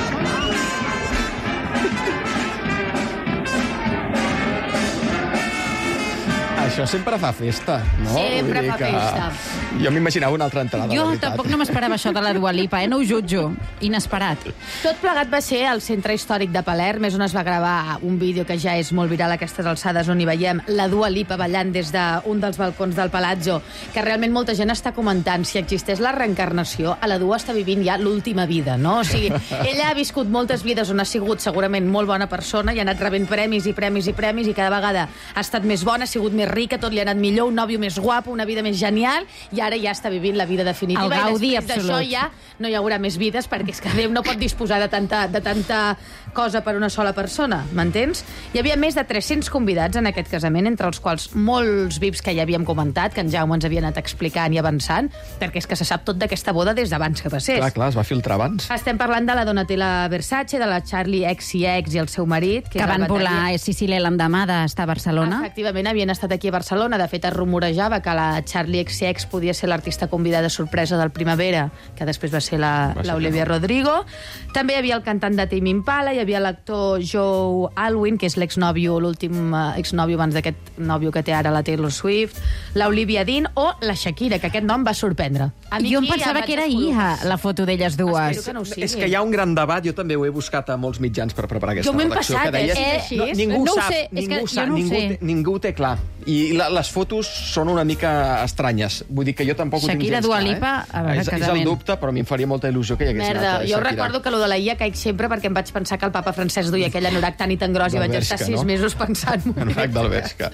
Això sempre fa festa, no? Sempre fa que... festa. Jo m'imaginava una altra entrada, jo la veritat. tampoc no m'esperava això de la Dua Lipa, eh? No ho jutjo. Inesperat. Tot plegat va ser al centre històric de Palerm, és on es va gravar un vídeo que ja és molt viral a aquestes alçades, on hi veiem la Dua Lipa ballant des d'un dels balcons del Palazzo, que realment molta gent està comentant si existeix la reencarnació. A la Dua està vivint ja l'última vida, no? O sigui, ella ha viscut moltes vides on ha sigut segurament molt bona persona i ha anat rebent premis i premis i premis i cada vegada ha estat més bona, ha sigut més rica, tot li ha anat millor, un nòvio més guapo, una vida més genial, i ara ja està vivint la vida definitiva. El gaudi i després absolut. d'això ja no hi haurà més vides, perquè és que Déu no pot disposar de tanta, de tanta cosa per una sola persona, m'entens? Hi havia més de tres-cents convidats en aquest casament, entre els quals molts V I Ps que ja havíem comentat, que en Jaume ens havia anat explicant i avançant, perquè és que se sap tot d'aquesta boda des d'abans que passés. Clar, clar, es va filtrar abans. Estem parlant de la Donatella Versace, de la Charlie X C X i el seu marit, que, que van volar a Sicília l'endemà d'estar a Barcelona. Efectivament, havien estat aquí a Barcelona. De fet, es rumorejava que la Charlie X C X podia ser l'artista convidada sorpresa del Primavera, que després va ser l'Olivia Rodrigo. També hi havia el cantant de Tame Impala, hi havia l'actor Joe Alwyn, que és l'exnòvio, l'últim uh, exnòvio abans d'aquest nòvio que té ara la Taylor Swift, l'Olivia Dean o la Shakira, que aquest nom va sorprendre. A jo em pensava que era Ia, la foto d'elles dues. Que no és que hi ha un gran debat, jo també ho he buscat a molts mitjans per preparar aquesta jo redacció. Passat, que deies, eh? És no, ningú no sap, sé, ningú, és que sap no ningú, sé. té, ningú ho té clar. I la, les fotos són una mica estranyes. Vull dir que jo tampoc ho tinc Shakira, gens Dua clar, Lipa, eh? a veure, és, casament. és el dubte, però a mi em faria molta il·lusió que hi hagués Merda, anat jo Shakira. recordo que lo de la I A caic sempre perquè em vaig pensar que el papa Francesc duia aquell anorac tan i tan gros i vaig estar sis no? mesos pensant... Anorac del Vesca.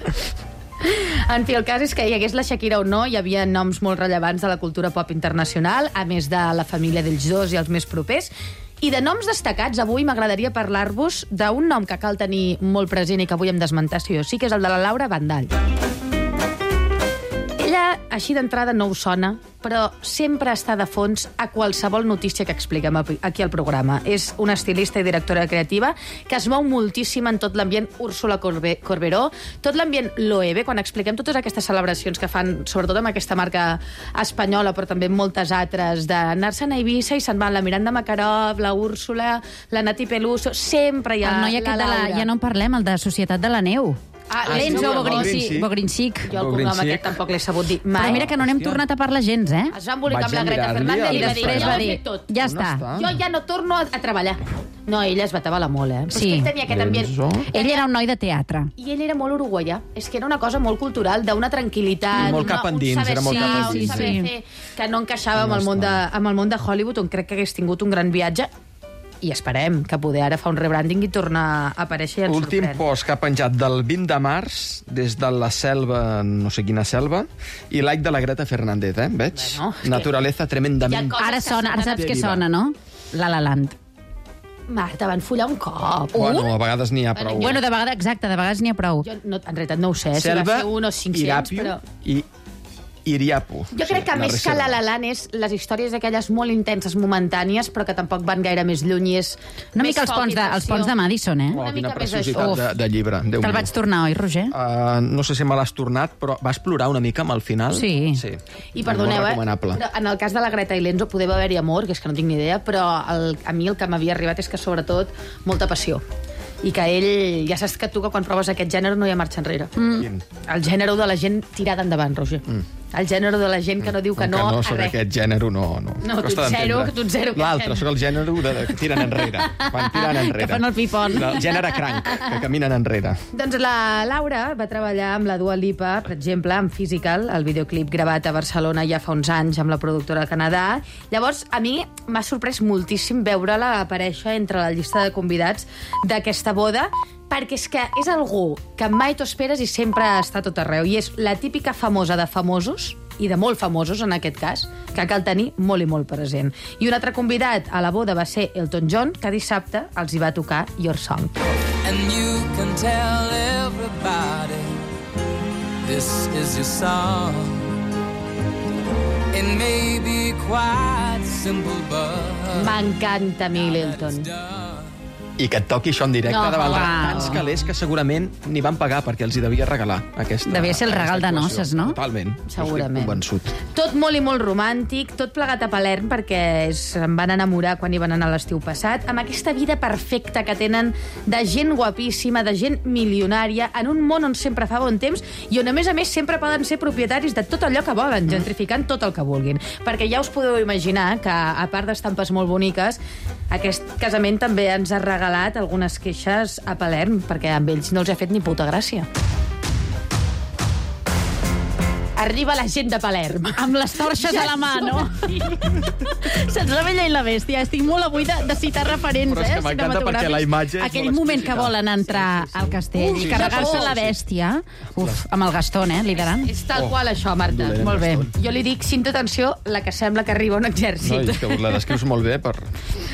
En fi, el cas és que hi hagués la Shakira o no, hi havia noms molt rellevants de la cultura pop internacional, a més de la família d'ells dos i els més propers. I de noms destacats, avui m'agradaria parlar-vos d'un nom que cal tenir molt present i que avui em desmentar si jo sí, que és el de la Laura Vandal. Ella, així d'entrada, no us sona, però sempre està de fons a qualsevol notícia que expliquem aquí al programa. És una estilista i directora creativa que es mou moltíssim en tot l'ambient Úrsula Corberó, tot l'ambient Loewe, quan expliquem totes aquestes celebracions que fan, sobretot amb aquesta marca espanyola, però també moltes altres, d'anar-se'n a Eivissa i se'n van la Miranda Makarov, la Úrsula, la Nati Peluso, sempre hi ha el noi aquest la de la, Laura. ja no en parlem, el de Societat de la Neu. Ah, Lenzo Bogrinsic. Bogrinsic. Jo el cognom aquest tampoc l'he sabut dir mai. Però mira que no n'hem tornat a parlar gens, eh? Es va embolicar amb la Greta Fernández i va dir, després jo va ho he dir, fet tot. ja està. Jo ja no torno a, a treballar. No, ella es batava la molt, eh? Però Sí. és que ell tenia aquest ambient... Ell era un noi de teatre. I ell era molt uruguaià. És que era una cosa molt cultural, d'una tranquil·litat, I molt cap una, un endins, saber era molt ser, cap un endins. saber Sí. fer, que no encaixava amb el, món de, amb el món de Hollywood, on crec que hagués tingut un gran viatge. I esperem que poder ara fa un rebranding i tornar a aparèixer i ens Últim sorprèn. post que ha penjat del vint de març, des de la selva, no sé quina selva, i like de la Greta Fernández, eh? Veig? Bueno, és que- Naturaleza tremendament... Ara sona, ara saps què sona, no? La La Land. Marta, van follar un cop. Bueno, a vegades n'hi ha prou. Bueno, de vegades, exacte, de vegades n'hi ha prou. Jo, no, en realitat no ho sé, Selva, si va ser un o cinc-cents, Irapio però... i Iriapu. Jo crec que més que La La Land és les històries aquelles molt intenses, momentànies, però que tampoc van gaire més lluny i és Una mica els ponts, de, els ponts de Madison, eh? Oh, quina preciositat de, de llibre. Te'l vaig tornar, oi, Roger? Uh, no sé si me l'has tornat, però vas plorar una mica amb el final? Sí. sí. I perdoneu, eh? Però en el cas de la Greta i l'Enzo poder haver-hi amor, que és que no tinc ni idea, però el, a mi el que m'havia arribat és que, sobretot, molta passió. I que ell... Ja saps que tu, que quan proves aquest gènere, no hi ha marxa enrere. Mm. El gènere de la gent tirada endavant, Roger. Mm. El gènere de la gent que no diu que no, que no a soc res. aquest gènere, no. No, no tu ets zero, tu ets zero. L'altre, soc el gènere de, que tiren enrere. Quan tiren enrere. Que fan el pipon. El gènere cranc, que caminen enrere. Doncs la Laura va treballar amb la Dua Lipa, per exemple, en Physical, el videoclip gravat a Barcelona ja fa uns anys amb la productora de Canadà. Llavors, a mi m'ha sorprès moltíssim veure-la aparèixer entre la llista de convidats d'aquesta boda, perquè és que és algú que mai t'ho esperes i sempre està a tot arreu. I és la típica famosa de famosos, i de molt famosos, en aquest cas, que cal tenir molt i molt present. I un altre convidat a la boda va ser Elton John, que dissabte els hi va tocar Your Song. And you can tell everybody this is your song. It may be quite simple, but... M'encanta a mi l'Elton. I que et toqui això en directe No, davant de wow. tants calés que segurament n'hi van pagar perquè els hi devia regalar aquesta Devia ser el regal de actuació. noces, no? Totalment. Segurament. Estic convençut. Tot molt i molt romàntic, tot plegat a Palerm, perquè se'n van enamorar quan hi van anar l'estiu passat, amb aquesta vida perfecta que tenen de gent guapíssima, de gent milionària, en un món on sempre fa bon temps i on, a més a més, sempre poden ser propietaris de tot allò que volen, gentrificant tot el que vulguin. Perquè ja us podeu imaginar que, a part d'estampes molt boniques, aquest casament també ens ha regalat algunes queixes a Palerm, perquè amb ells no els ha fet ni puta gràcia. Arriba la gent de Palerm. Amb les torxes ja a la mà, no? Saps La Bella i la Bèstia? Estic molt avui de, de citar referents, Però és que eh? m'encanta perquè la imatge és Aquell molt moment explícita. que volen entrar Sí, sí, sí. al castell Uf, i sí, carregar-se sí, sí, la sí. bèstia. Uf, amb el Gastón, eh? Liderant. És tal qual això, Marta. Dolent Molt bé. Gastón. Jo li dic, cinta atenció, la que sembla que arriba un No, exèrcit. és que la descrius molt bé per...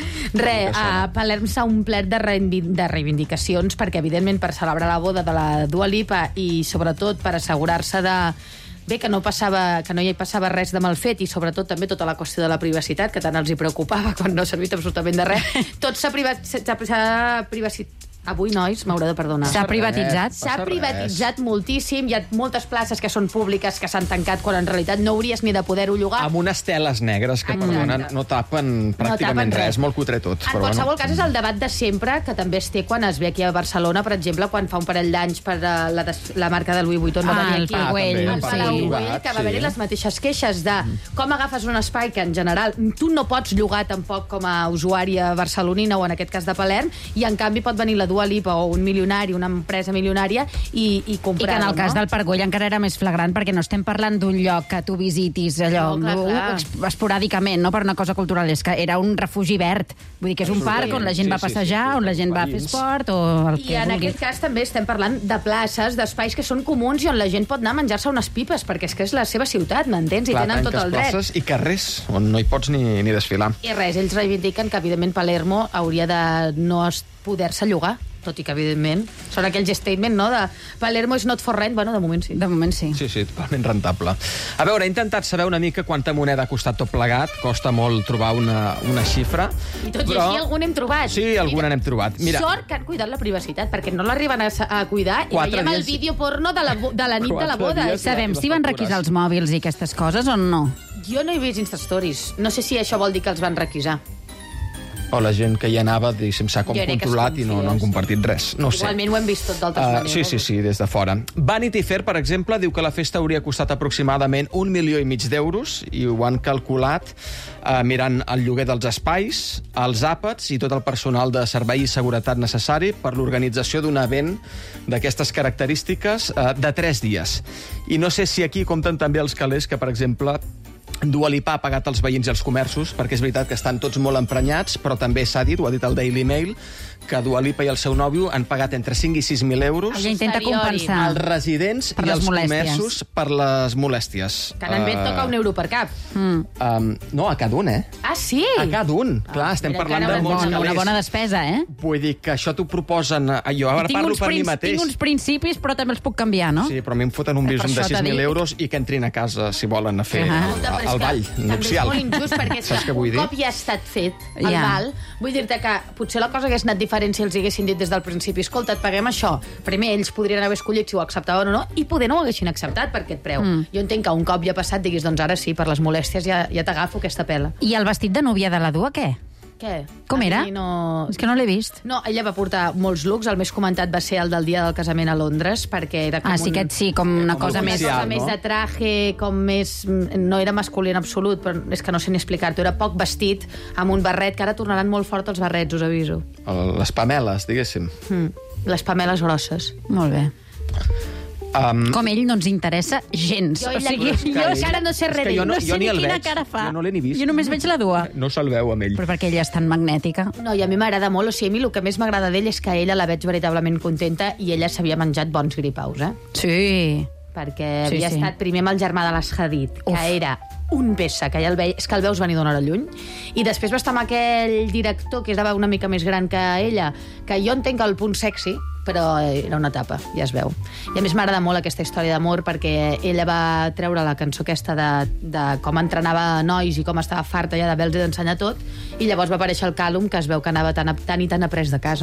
Re, a Palerm s'ha omplert de, reivindi de reivindicacions perquè, evidentment, per celebrar la boda de la Dua Lipa i, sobretot, per assegurar-se de... Bé, que no, passava, que no hi passava res de mal fet i, sobretot, també tota la qüestió de la privacitat, que tant els hi preocupava quan no ha servit absolutament de res. Tot s'ha privacitat... Avui, nois, m'haureu de perdonar. S'ha privatitzat? S'ha privatitzat moltíssim. Hi ha moltes places que són públiques que s'han tancat quan en realitat no hauries ni de poder-ho llogar. Amb unes teles negres que, Exacte. perdonen, no tapen pràcticament tapen res. res. Molt cutre tot. En qualsevol cas, és el debat de sempre, que també es té quan es ve aquí a Barcelona, per exemple, quan fa un parell d'anys per uh, la, des- la marca de Louis Vuitton va Ah, venir el aquí. Parc Güell, El sí. Palau Llogat, Güell, que va sí. haver-hi les mateixes queixes de com agafes un espai que, en general, tu no pots llogar tampoc com a usuària barcelonina o, en aquest cas, de Palerm, i, en canvi, pot venir la Dua Lipa o un milionari, una empresa milionària, i, i I que comprar-ho, en el cas no? del Parc Güell encara era més flagrant perquè no estem parlant d'un lloc que tu visitis allò No, clar, clar. ex- esporàdicament, no per una cosa cultural, és que era un refugi verd. Vull dir que és un parc on la gent Sí, va sí, sí, passejar, sí, sí. on la gent va fer Veïns. esport o el I que en vulgui. aquest cas també estem parlant de places, d'espais que són comuns i on la gent pot anar a menjar-se unes pipes, perquè és que és la seva ciutat, m'entens? I Clar, tenen tot tanques el dret. places i carrers on no hi pots ni, ni desfilar. I res, ells reivindiquen que, evidentment, Palermo hauria de no es- poder-se llogar, tot i que, evidentment, són aquell statement, no?, de Palermo is not for rent. Bueno, de moment sí. De moment sí. Sí, sí, totalment rentable. A veure, he intentat saber una mica quanta moneda ha costat tot plegat. Costa molt trobar una, una xifra. I tot però... i així algun hem trobat. Sí, alguna n'hem trobat. Mira, Sort que han cuidat la privacitat, perquè no l'arriben a, a cuidar i Quatre veiem el dies- vídeo porno de la, bo- de la nit de la Quatre boda. dies- Sabem si van requisar els mòbils i aquestes coses o no? Jo no he vist Instastories. No sé si això vol dir que els van requisar. o la gent que hi anava, diguéssim, s'ha com Jo crec que es controlat i no, no han compartit res. No ho sé. Igualment ho hem vist tot d'altres Uh, maneres. sí, sí, sí, des de fora. Vanity Fair, per exemple, diu que la festa hauria costat aproximadament un milió i mig d'euros i ho han calculat uh, mirant el lloguer dels espais, els àpats i tot el personal de servei i seguretat necessari per l'organització d'un event d'aquestes característiques uh, de tres dies. I no sé si aquí compten també els calés que, per exemple, Dua Lipa ha pagat els veïns i els comerços, perquè és veritat que estan tots molt emprenyats, però també s'ha dit, ho ha dit el Daily Mail, que Dua Lipa i el seu nòvio han pagat entre cinc i sis mil euros Ella intenta compensar als residents per i les als molèsties. comerços per les molèsties. Que anant bé et toca un euro per cap. Mm. Um, no, a cada un, eh? Ah, sí? A cada un. Clar, estem Mira, parlant que de ara molts bona, calés. una bona despesa, eh? Vull dir que això t'ho proposen... Jo ara tinc parlo uns per mi prin- mateix. Tinc uns principis, però també els puc canviar, no? Sí, però a mi em foten un Per visum de això t'ha sis mil dit. euros i que entrin a casa, si volen, a fer Ah. el, el, el ball nupcial. També és molt injust, perquè és Saps que què vull un dir? cop ja ha estat fet el Ja. ball, vull dir-te que potser la cosa hagués anat diferent si els haguessin dit des del principi, escolta, et paguem això. Primer, ells podrien haver escollit si ho acceptaven o no, i poder no ho haguessin acceptat per aquest preu. Mm. Jo entenc que un cop ja ha passat diguis, doncs ara sí, per les molèsties ja, ja t'agafo aquesta pela. I el vestit de núvia de la Dua, què? Què? Com A era? mi No... És que no l'he vist. No, ella va portar molts looks, el més comentat va ser el del dia del casament a Londres, perquè era com Ah, sí, un... aquest sí, com una com cosa una més... cosa més de traje, com més... No era masculí en absolut, però és que no sé ni explicar-t'ho. Era poc vestit, amb un barret, que ara tornaran molt fort els barrets, us aviso. El- Les pameles, diguéssim. Mm. Les pameles grosses. Molt bé. Um, Com ell no ens interessa gens. Jo, o ella- sigui, és que jo ell- encara no sé és res que jo d'ell. no- No, jo sé ni ni el quina veig. cara fa. Jo no l'he ni vist. Jo només veig la Dua. No se'l veu amb ell. Però perquè ella és tan magnètica. No, i a mi m'agrada molt, o sigui, a mi el que més m'agrada d'ell és que ella la veig veritablement contenta i ella s'havia menjat bons gripaus, eh? Sí. Perquè Sí, havia sí. estat primer amb el germà de les Hadid, que Uf. era un peça, que ja el veia, és que el veus venir d'una hora lluny, i després va estar amb aquell director, que era una mica més gran que ella, que jo entenc el punt sexy, però era una etapa, ja es veu. I a més m'agrada molt aquesta història d'amor, perquè ella va treure la cançó aquesta de, de com entrenava nois i com estava farta ja de veure'ls i d'ensenyar tot, i llavors va aparèixer el Callum, que es veu que anava tan, tan i tan après de casa.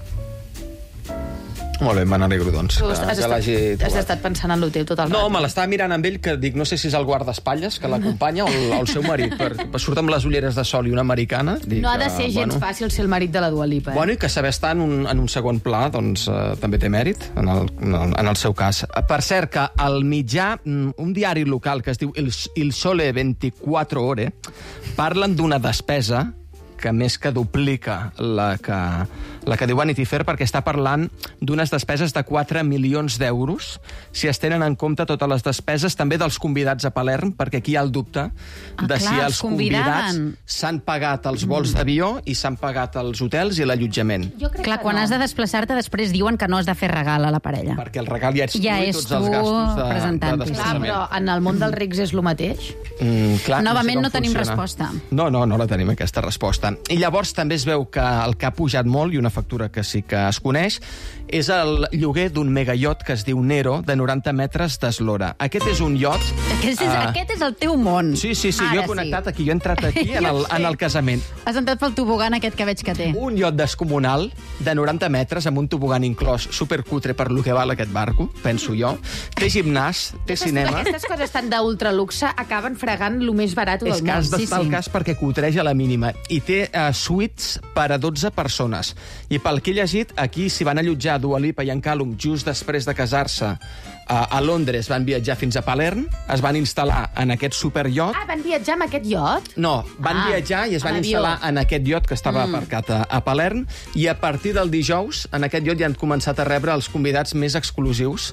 Molt bé, me n'alegro, doncs, Tu que, has, que estat, l'hagi has trobat. estat pensant en el teu tot el No, rato. me l'estava mirant amb ell, que dic, no sé si és el guardaespatlles que l'acompanya o, el, o el seu marit, per, per surt amb les ulleres de sol i una americana. Dic, No ha de ser eh, gens bueno. fàcil ser el marit de la Dua Lipa. Eh? Bueno, i que saber estar en un, en un segon pla, doncs, eh, també té mèrit, en el, en, el, en el seu cas. Per cert, que el mitjà, mm, un diari local que es diu Il, Il Sole ventiquattro Ore, parlen d'una despesa que més que duplica la que, la que diu Vanity Fair, perquè està parlant d'unes despeses de quatre milions d'euros, si es tenen en compte totes les despeses, també dels convidats a Palerm, perquè aquí hi ha el dubte Ah, de clar, si els els convidats convidaven. s'han pagat els vols d'avió i s'han pagat els hotels i l'allotjament. Clar, quan has de desplaçar-te després diuen que no has de fer regal a la parella. Perquè el regal ja ets Ja tu i és tots els tu gastos de, presentant-t'hi. de Clar, desplaçament. però en el món dels rics és el mateix? Mm, clar, Novament sé com no tenim funciona. resposta. No, no, no la tenim, aquesta resposta. I llavors també es veu que el que ha pujat molt, i una factura que sí que es coneix, és el lloguer d'un megaiot que es diu Nero, de noranta metres d'eslora. Aquest és un iot... Aquest és, eh, aquest és el teu món. Sí, sí, sí, Ara jo he connectat sí. aquí, jo he entrat aquí en el, en el casament. Has entrat pel tobogan aquest que veig que té. Un iot descomunal de noranta metres, amb un tobogan inclòs, supercutre per lo que val aquest barco, penso jo. Té gimnàs, té cinema... Aquestes coses tan d'ultraluxe acaben fregant el més barat del És que món. has d'estar al cas perquè cotreja a la mínima. I té uh, suites per a dotze persones. I pel que he llegit, aquí s'hi van allotjar Dua Lipa i en Callum just després de casar-se uh, a Londres, van viatjar fins a Palerm, es van instal·lar en aquest superiot. Ah, van viatjar amb aquest iot? No, van Ah, viatjar i es van a l'avió. instal·lar en aquest iot que estava Mm. aparcat a, a Palerm, i a partir del dijous, en aquest iot ja han començat a rebre els convidats més exclusius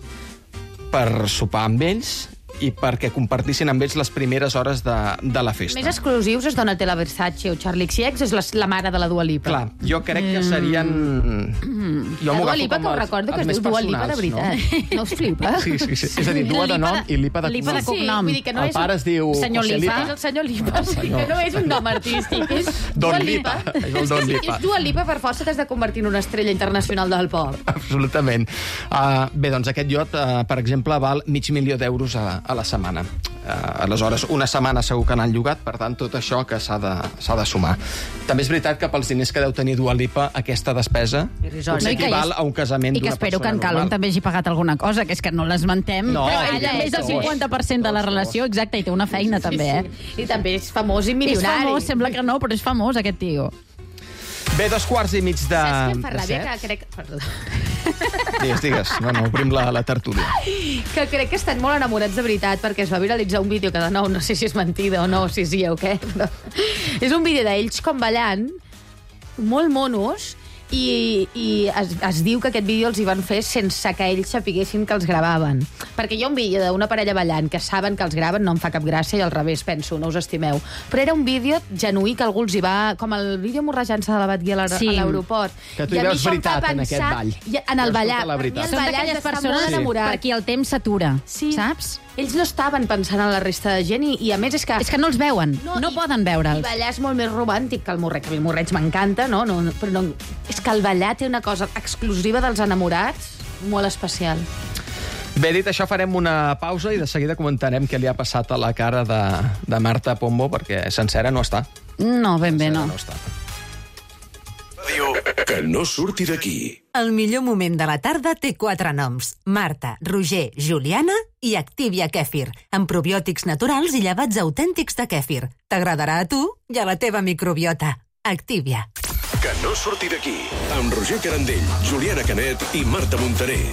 per sopar amb ells i perquè compartissin amb ells les primeres hores de, de la festa. Més exclusius és Donatella Versace o Charlie X C X, és la, la mare de la Dua Lipa. Clar, jo crec que serien... Mm. Jo La m'ho Dua agafo Lipa, com que ho els- recordo que els es més diu Dua Lipa de personals, veritat. No us flipa? Sí, sí, sí. És a dir, Dua de nom i Lipa de Lipa de cognom. cognom. vull dir que no El és pare es diu Senyor José Lipa. Lipa. És el senyor Lipa, El sí, senyor. que no és un nom artístic, és Don Dua Lipa. Lipa. És el Don Lipa. És Dua Lipa, per força t'has de convertir en una estrella internacional del pop. Absolutament. Uh, bé, doncs aquest iot, uh, per exemple, val mig milió d'euros a, a la setmana. Uh, aleshores, una setmana segur que n'han llogat, per tant, tot això que s'ha de, s'ha de sumar. També és veritat que pels diners que deu tenir Dua Lipa, aquesta despesa Irrisòria. potser No, i que equival és- a un casament I que d'una espero que persona en Callum normal. també hagi pagat alguna cosa, que és que no l'esmentem. No, Però i ella tant, més del dos. cinquanta per cent de la relació, exacte, i té una feina també, eh? I també és famós i És milionari. famós, sembla que no, però és famós aquest tio. Bé, dos quarts i mig de... Saps què em fa de ràbia? set. Que crec... Perdó. Digues, digues. No, no, obrim la, la tertúlia. Que crec que estan molt enamorats de veritat, perquè es va viralitzar un vídeo que de nou no sé si és mentida o no, si sí o què, però... És un vídeo d'ells com ballant, molt monos, I, i es, es diu que aquest vídeo els hi van fer sense que ells sapiguessin que els gravaven. Perquè hi ha un vídeo d'una parella ballant que saben que els graven, no em fa cap gràcia, i al revés, penso, no us estimeu. Però era un vídeo genuí que algú els hi va... Com el vídeo morrejant-se de la Batguia a Sí. l'aeroport. Que tu hi veus veritat en aquest ball. I en el Veus ballar. tota la veritat. Per mi Són el ballar d'aquelles és d'estar persones molt enamorat. per qui el temps s'atura, Sí. saps? Ells no estaven pensant en la resta de gent i, i a més és que... És que no els veuen, no, no i, poden I veure'ls. ballar és molt més romàntic que el morreig. A mi el morreig m'encanta, no? no, no però no, és que el ballar té una cosa exclusiva dels enamorats molt especial. Bé, dit això, farem una pausa i de seguida comentarem què li ha passat a la cara de, de Marta Pombo, perquè sencera no està. No, ben bé no. no està. Que no surti d'aquí. El millor moment de la tarda té quatre noms. Marta, Roger, Juliana i Activia Kèfir, amb probiòtics naturals i llevats autèntics de kèfir. T'agradarà a tu i a la teva microbiota. Activia. Que no surti d'aquí. Amb Roger Carandell, Juliana Canet i Marta Montaner.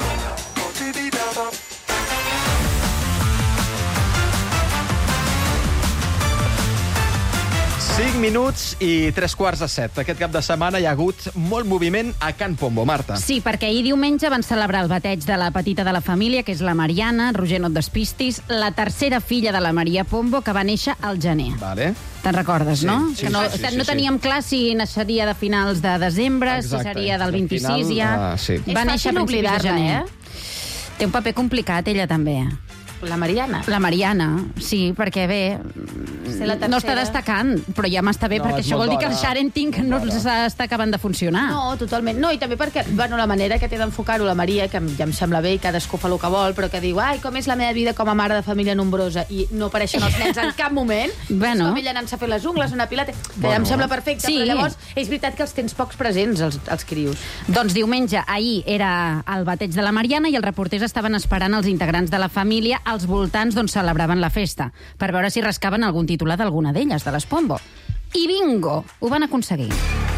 cinc minuts i tres quarts de set. Aquest cap de setmana hi ha hagut molt moviment a Can Pombo, Marta. Sí, perquè ahir diumenge van celebrar el bateig de la petita de la família, que és la Mariana, Roger, no et despistis, la tercera filla de la Maria Pombo, que va néixer al gener. Vale. Te'n recordes, Sí, no? sí, que no, sí, sí, no sí, teníem clar si naixeria de finals de desembre, Exacte. si seria del Al vint-i-sis final, ja. uh, sí. Va És néixer fàcil a principis de oblidar-la, gener. eh? Té un paper complicat, ella també. La Mariana. La Mariana, sí, perquè bé, la no està destacant, però ja m'està bé, No, perquè és això molt vol dir que el bona. Sharenting no està acabant de funcionar. No, totalment. No, i també perquè, bueno, la manera que té d'enfocar-ho la Maria, que ja em sembla bé i cadascú fa el que vol, però que diu, ai, com és la meva vida com a mare de família nombrosa, i no apareixen els nens en cap moment, Bueno. és com ella anant-se a fer les ungles, una pilata, que Bueno. ja em sembla perfecte, Sí. però llavors és veritat que els tens pocs presents, els, els crios. Doncs diumenge, ahir, era el bateig de la Mariana i els reporters estaven esperant els integrants de la família als voltants d'on celebraven la festa, per veure si rascaven algun titular d'alguna d'elles, de les Pombo. I bingo! Ho van aconseguir.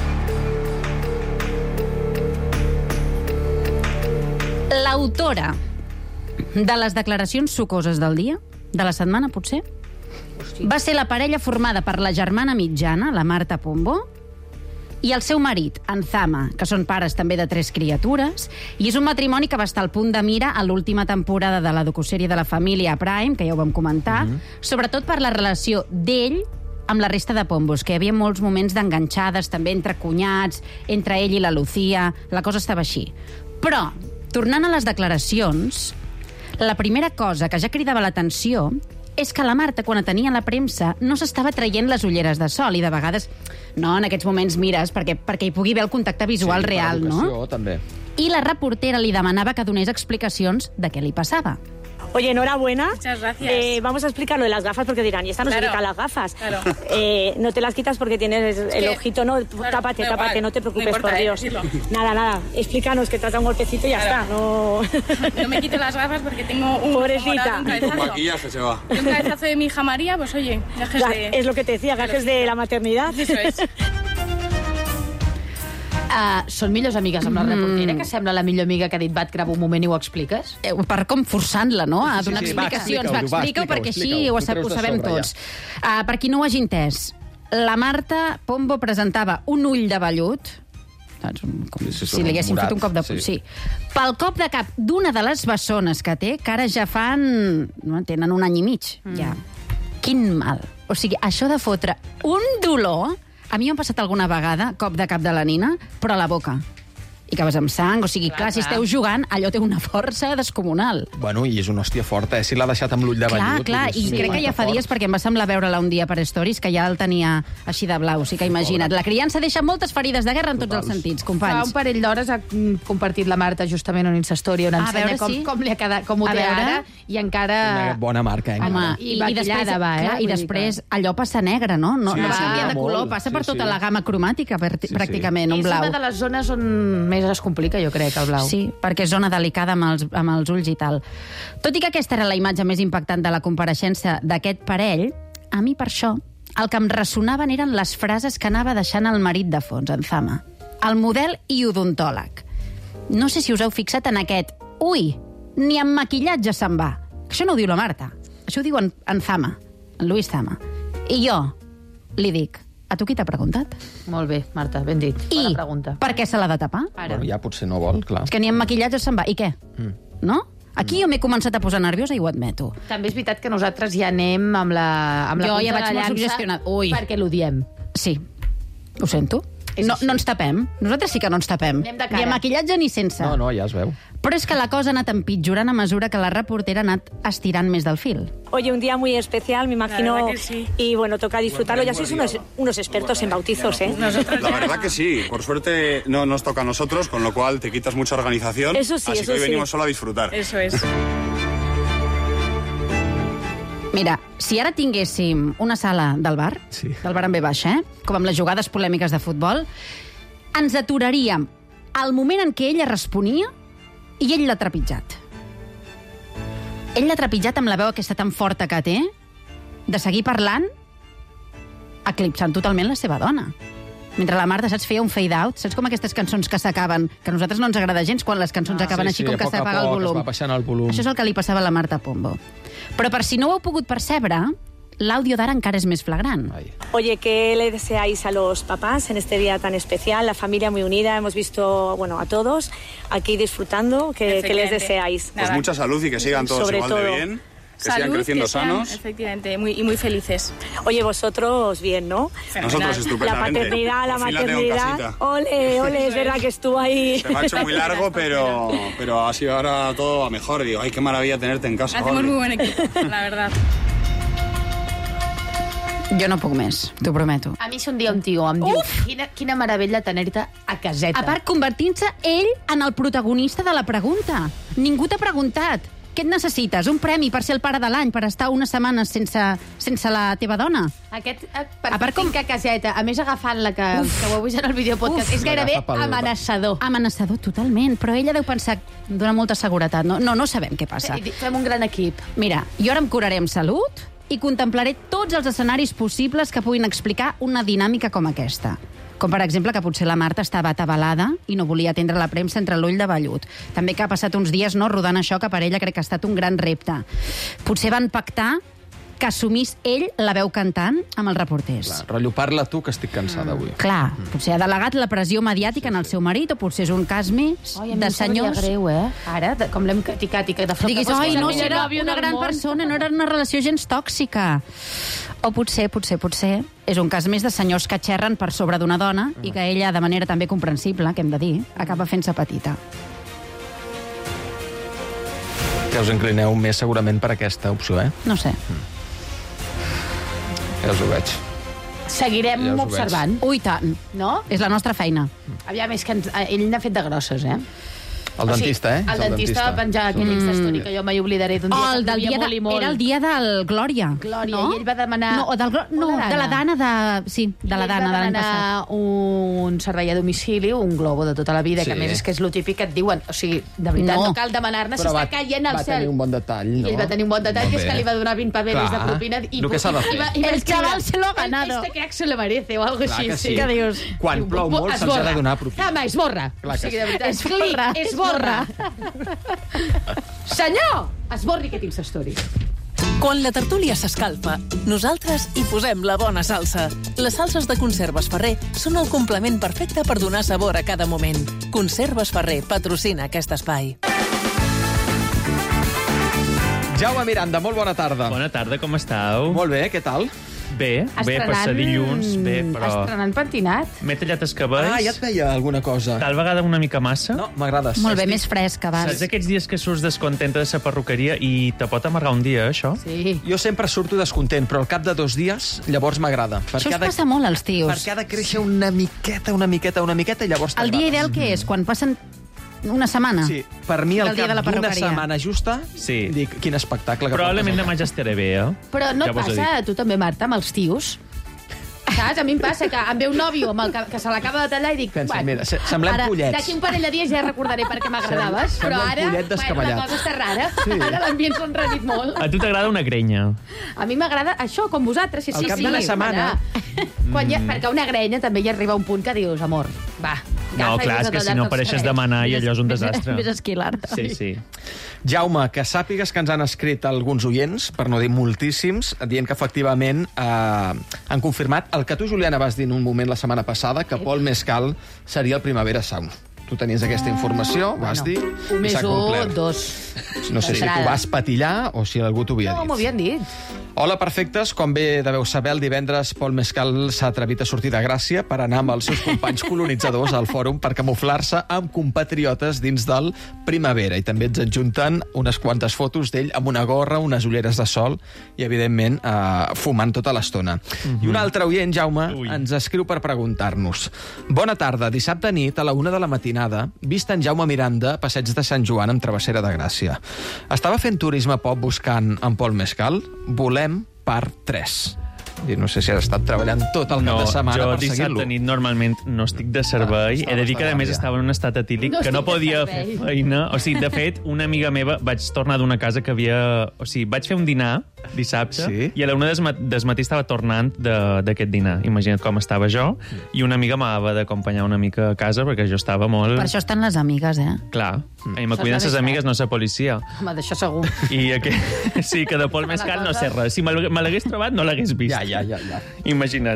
L'autora de les declaracions sucoses del dia, de la setmana, potser, va ser la parella formada per la germana mitjana, la Marta Pombo, i el seu marit, en Zama, que són pares també de tres criatures, i és un matrimoni que va estar al punt de mira a l'última temporada de la docusèrie de la família Prime, que ja ho vam comentar, mm-hmm. sobretot per la relació d'ell amb la resta de Pombos, que hi havia molts moments d'enganxades, també entre cunyats, entre ell i la Lucía, la cosa estava així. Però, tornant a les declaracions, la primera cosa que ja cridava l'atenció és que la Marta, quan tenia la premsa, no s'estava traient les ulleres de sol, i de vegades, no, en aquests moments mires perquè, perquè hi pugui haver el contacte visual sí, real, per no? educació, també. I la reportera li demanava que donés explicacions de què li passava. Oye, enhorabuena. Muchas gracias. Eh, vamos a explicar lo de las gafas porque dirán, y esta no Claro. se quita las gafas. Claro. Eh, no te las quitas porque tienes el que- ojito, no, claro, tápate, da tápate, igual. no te preocupes, No importa, por eh, Dios. decirlo. Nada, nada, explícanos que te has dado un golpecito y ya Claro. está. No... No me quito las gafas porque tengo un Pobrecita. un cabezazo. se va. Y un cabezazo de mi hija María, pues oye, gajes Ya, de... es lo que te decía, gajes de la maternidad. Eso es. Uh, són millors amigues amb la reportera, que sembla la millor amiga que ha dit va, et gravo un moment i ho expliques? Eh, per com forçant-la, no?, a Sí, donar sí, sí. Va, explicacions. explica-ho, Va, va, explica-ho, explica-ho, perquè així explica-ho. ho, Tu sa- treus ho de sabem sobre, tots. Uh, per qui no ho hagi entès, la Marta Pombo presentava un ull de vellut, saps? Un, com Sí, sí, si li haguessin morat, fet un cop de... sí. Sí. Pel cop de cap d'una de les bessones que té, que ara ja fan... No, tenen un any i mig, mm. ja. Quin mal. O sigui, això de fotre un dolor... A mi m'ha passat alguna vegada, cop de cap de la nina, però a la boca. I que vas amb sang, o sigui, clar, clar, si esteu jugant, allò té una força descomunal. Bueno, i és una hòstia forta, eh? Si l'ha deixat amb l'ull de Clar, vellut... clar, vull dir, i és crec que ja fa fort. dies, perquè em va semblar veure-la un dia per Stories, que ja el tenia així de blau, o sigui que imagina't. La criança deixa moltes ferides de guerra en tots els sentits, Fa companys. un parell d'hores ha mm, compartit la Marta justament un Instastory on A ensenya veure com, si- com li ha quedat, com ho A té veure. ara, i encara... Una bona marca, eh? Home, encara. i, I i després, maquillada va, eh? clar, i Vull dir després allò passa negre, no? No, Sí, no va sí, canviant de molt. color, passa per Sí, tota sí. la gamma cromàtica, per, sí. pràcticament, un És blau. una de les zones on més es complica, jo crec, el blau. Sí, perquè és zona delicada amb els, amb els ulls i tal. Tot i que aquesta era la imatge més impactant de la compareixença d'aquest parell, a mi per això el que em ressonaven eren les frases que anava deixant el marit de fons, en Zama. El model i odontòleg. No sé si us heu fixat en aquest ui, ni amb maquillatge se'n va. Això no ho diu la Marta, això ho diu en, en Zama, en Luis Zama. I jo li dic, A tu qui t'ha preguntat? Molt bé, Marta, ben dit. I Bona pregunta. per què se l'ha de tapar? Bueno, ja potser no vol, clar. És que ni amb maquillatge se'n va. I què? Mm. No? Aquí jo m'he començat a posar nerviosa i ho admeto. També és veritat que nosaltres ja anem amb la, amb la Jo punta ja de vaig la molt llança suggestionat. Ui. perquè l'odiem. Sí, ho sento. No, no ens tapem. Nosaltres sí que no ens tapem. Anem de cara. Ni amb maquillatge ni sense. No, no, ja es veu. Però és que la cosa ha anat empitjorant a mesura que la reportera ha anat estirant més del fil. Oye, un día muy especial, me imagino. La verdad que sí. Y bueno, toca disfrutarlo. Ya sois unos, unos expertos en bautizos, ¿eh? La verdad que sí. Por suerte no nos toca a nosotros, con lo cual te quitas mucha organización. Eso sí, así eso que hoy sí. venimos solo a disfrutar. Eso es. Mira, si ara tinguéssim una sala del bar, Sí. del bar amb B baixa, eh? com amb les jugades polèmiques de futbol, ens aturaríem al moment en què ella responia i ell l'ha trepitjat. Ell l'ha trepitjat amb la veu aquesta tan forta que té, de seguir parlant, eclipsant totalment la seva dona. Mentre la Marta, saps, feia un fade-out. Saps com aquestes cançons que s'acaben, que a nosaltres no ens agrada gens quan les cançons Ah, acaben sí, així sí, com a que poc a s'apaga el poc, volum. es va baixant el volum. Això és el que li passava a la Marta Pombo. Però per si no ho heu pogut percebre, l'àudio d'ara encara és més flagrant. Ai. Oye, ¿qué le deseáis a los papás en este día tan especial? La familia muy unida, hemos visto, bueno, a todos aquí disfrutando. ¿Qué, ¿qué les deseáis? Pues mucha salud y que sigan todos Sobre igual todo. de bien. Que sigan Salud, creciendo que sean, sanos. efectivamente, muy, y muy felices. Oye, vosotros bien, ¿no? Nosotros La estupendamente. paternidad, la Por fin la tengo en maternidad. casita. Ole, ole, es verdad que estuvo ahí. Se me ha hecho muy largo, pero, pero ha sido ahora todo a mejor. Digo, ay, qué maravilla tenerte en casa. Hacemos Oli. muy buen equipo, la verdad. Jo no puc més, t'ho prometo. A mi si un dia un tio em diu quina, quina meravella tenir-te a caseta. A part, convertint-se ell en el protagonista de la pregunta. Ningú t'ha preguntat. Què et necessites? Un premi per ser el pare de l'any, per estar unes setmanes sense, sense la teva dona? Aquest, eh, per a part com que caseta, a més agafant-la que, que ho heu vist en el vídeo podcast, Uf. és gairebé L'agafa pel- amenaçador. Amenaçador, totalment. Però ella deu pensar que dona molta seguretat. No, no, no sabem què passa. I Fem un gran equip. Mira, jo ara em curaré amb salut i contemplaré tots els escenaris possibles que puguin explicar una dinàmica com aquesta. Com, per exemple, que potser la Marta estava atabalada i no volia atendre la premsa entre l'ull de vellut. També que ha passat uns dies no, rodant això, que per ella crec que ha estat un gran repte. Potser van pactar que assumís ell la veu cantant amb els reporters. Clar, rotllo, parla tu, que estic cansada avui. Clar, potser ha delegat la pressió mediàtica en el seu marit, o potser és un cas més Ai, a mi de em sabria senyors... greu, eh? Ara, de, com l'hem criticat i que de Diguis, que oi, és no, el millor era nòvio una del gran món. persona, no era una relació gens tòxica. O potser, potser, potser, és un cas més de senyors que xerren per sobre d'una dona i que ella, de manera també comprensible, que hem de dir, acaba fent-se petita. Que us inclineu més segurament per aquesta opció, eh? No sé. Ja us ho veig. Seguirem Ja us ho observant. Ui, tant. No? És la nostra feina. Aviam, és que ens, eh, ell n'ha fet de grosses, eh? El dentista, eh? El És dentista va penjar aquella Insta Story que jo mai oblidaré d'un dia Oh, que el del plovia dia de, molt i molt. era el dia del Glòria. Glòria, no? i ell va demanar... No, o del, Glo- no, de la Dana de... Sí, de la Dana, de l'any passat. va demanar un servei a domicili, un globo de tota la vida, Sí. que a més és que és lo típic que et diuen. O sigui, de veritat, no, No. no cal demanar-ne si Però està va, caient al va cel. tenir un bon detall, no? I ell va tenir un bon detall, Molt que és que bé. li va donar vint papeles Clar, de propina. I, el que s'ha de fer. I va, i va El escriure, chaval se lo ha ganado. Este crack se lo merece, o algo Clar així. que sí. Què dius? Quan plou molt se'ls ha de donar propina. Home, esborra. Clar que o sigui, sí. de veritat, Esborra, clic, esborra. Senyor, esborri aquest Insta Story. Quan la tertúlia s'escalfa, nosaltres hi posem la bona salsa. Les salses de Conserves Ferrer són el complement perfecte per donar sabor a cada moment. Conserves Ferrer patrocina aquest espai. Jaume Miranda, molt bona tarda. Bona tarda, com esteu? Molt bé, què tal? Bé, bé, passar dilluns, bé, però... Estrenant pentinat. M'he tallat els cabells. Ah, ja et veia alguna cosa. Tal vegada una mica massa. No, m'agrades. Molt bé, més fresc abans. Saps aquests dies que surts descontenta de la perruqueria i te pot amargar un dia, això? Sí. Jo sempre surto descontent, però al cap de dos dies llavors m'agrada. Això us passa molt als tios. Perquè ha de créixer una miqueta, una miqueta, una miqueta, i llavors El t'agrada. dia ideal què és? Quan passen una setmana? Sí, per mi al Del dia de la cap d'una perruqueria. setmana justa, Sí. dic, quin espectacle que Probablement portes al demà ja estaré bé, eh? Però no Ja et vos ho passa, dic. a tu també, Marta, amb els tios? Saps? A mi em passa que em ve un nòvio amb el que, que se l'acaba de tallar i dic... Pensa, bueno, mira, se- semblem ara, pollets. D'aquí un parell de dies ja recordaré per què m'agradaves, Sem- però sembla un ara pollet bueno, descabellat. la cosa està rara. Sí. Ara l'ambient s'ha enredit molt. A tu t'agrada una grenya. A mi m'agrada això, com vosaltres. Sí, Al sí, cap sí, d'una setmana. Quan ja, perquè una grenya també ja arriba a un punt que dius, amor, va, No, clar, és que si no apareixes demanar i allò és un desastre. Més esquilar-te. Sí, sí. Jaume, que sàpigues que ens han escrit alguns oients, per no dir moltíssims, dient que efectivament eh, han confirmat el que tu, Juliana, vas dir en un moment la setmana passada, que Paul Mescal seria el Primavera Sound. Tu tenies aquesta informació, ho vas dir, Un i més s'ha un, complert. dos. No sé si tu vas patillar o si algú t'ho havia No, dit. m'ho havien dit. Hola, perfectes. Com bé deveu saber, el divendres Paul Mescal s'ha atrevit a sortir de Gràcia per anar amb els seus companys colonitzadors al fòrum per camuflar-se amb compatriotes dins del Primavera. I també ens adjunten unes quantes fotos d'ell amb una gorra, unes ulleres de sol i, evidentment, eh, fumant tota l'estona. Mhm. I un altre oient, Jaume, ens escriu per preguntar-nos. Bona tarda. Dissabte nit, a la una de la matinada, vist en Jaume Miranda, passeig de Sant Joan amb Travessera de Gràcia. Estava fent turisme pop buscant en Paul Mescal? Volem part tres. I no sé si has estat treballant tot el No, cap de setmana jo per seguir-lo. dissabte nit normalment no estic de servei. Ah, He de dir que, a estaves més, de estava en un estat etílic No que no estic de podia servei. fer feina. O sigui, de fet, una amiga meva, vaig tornar d'una casa que havia... O sigui, vaig fer un dinar dissabte Sí? i a la una des, des matí estava tornant de- d'aquest dinar. Imagina't com estava jo. I una amiga m'havia d'acompanyar una mica a casa perquè jo estava molt... Per això estan les amigues, eh? Clar. I Això m'acuiden és ses la amigues, no ser policia. Home, d'això segur. I aqu... sí, que de Paul Mescal no sé res. Si me l'hagués- me l'hagués trobat, no l'hagués vist. Ja, ja, ja, ja. Imagina't.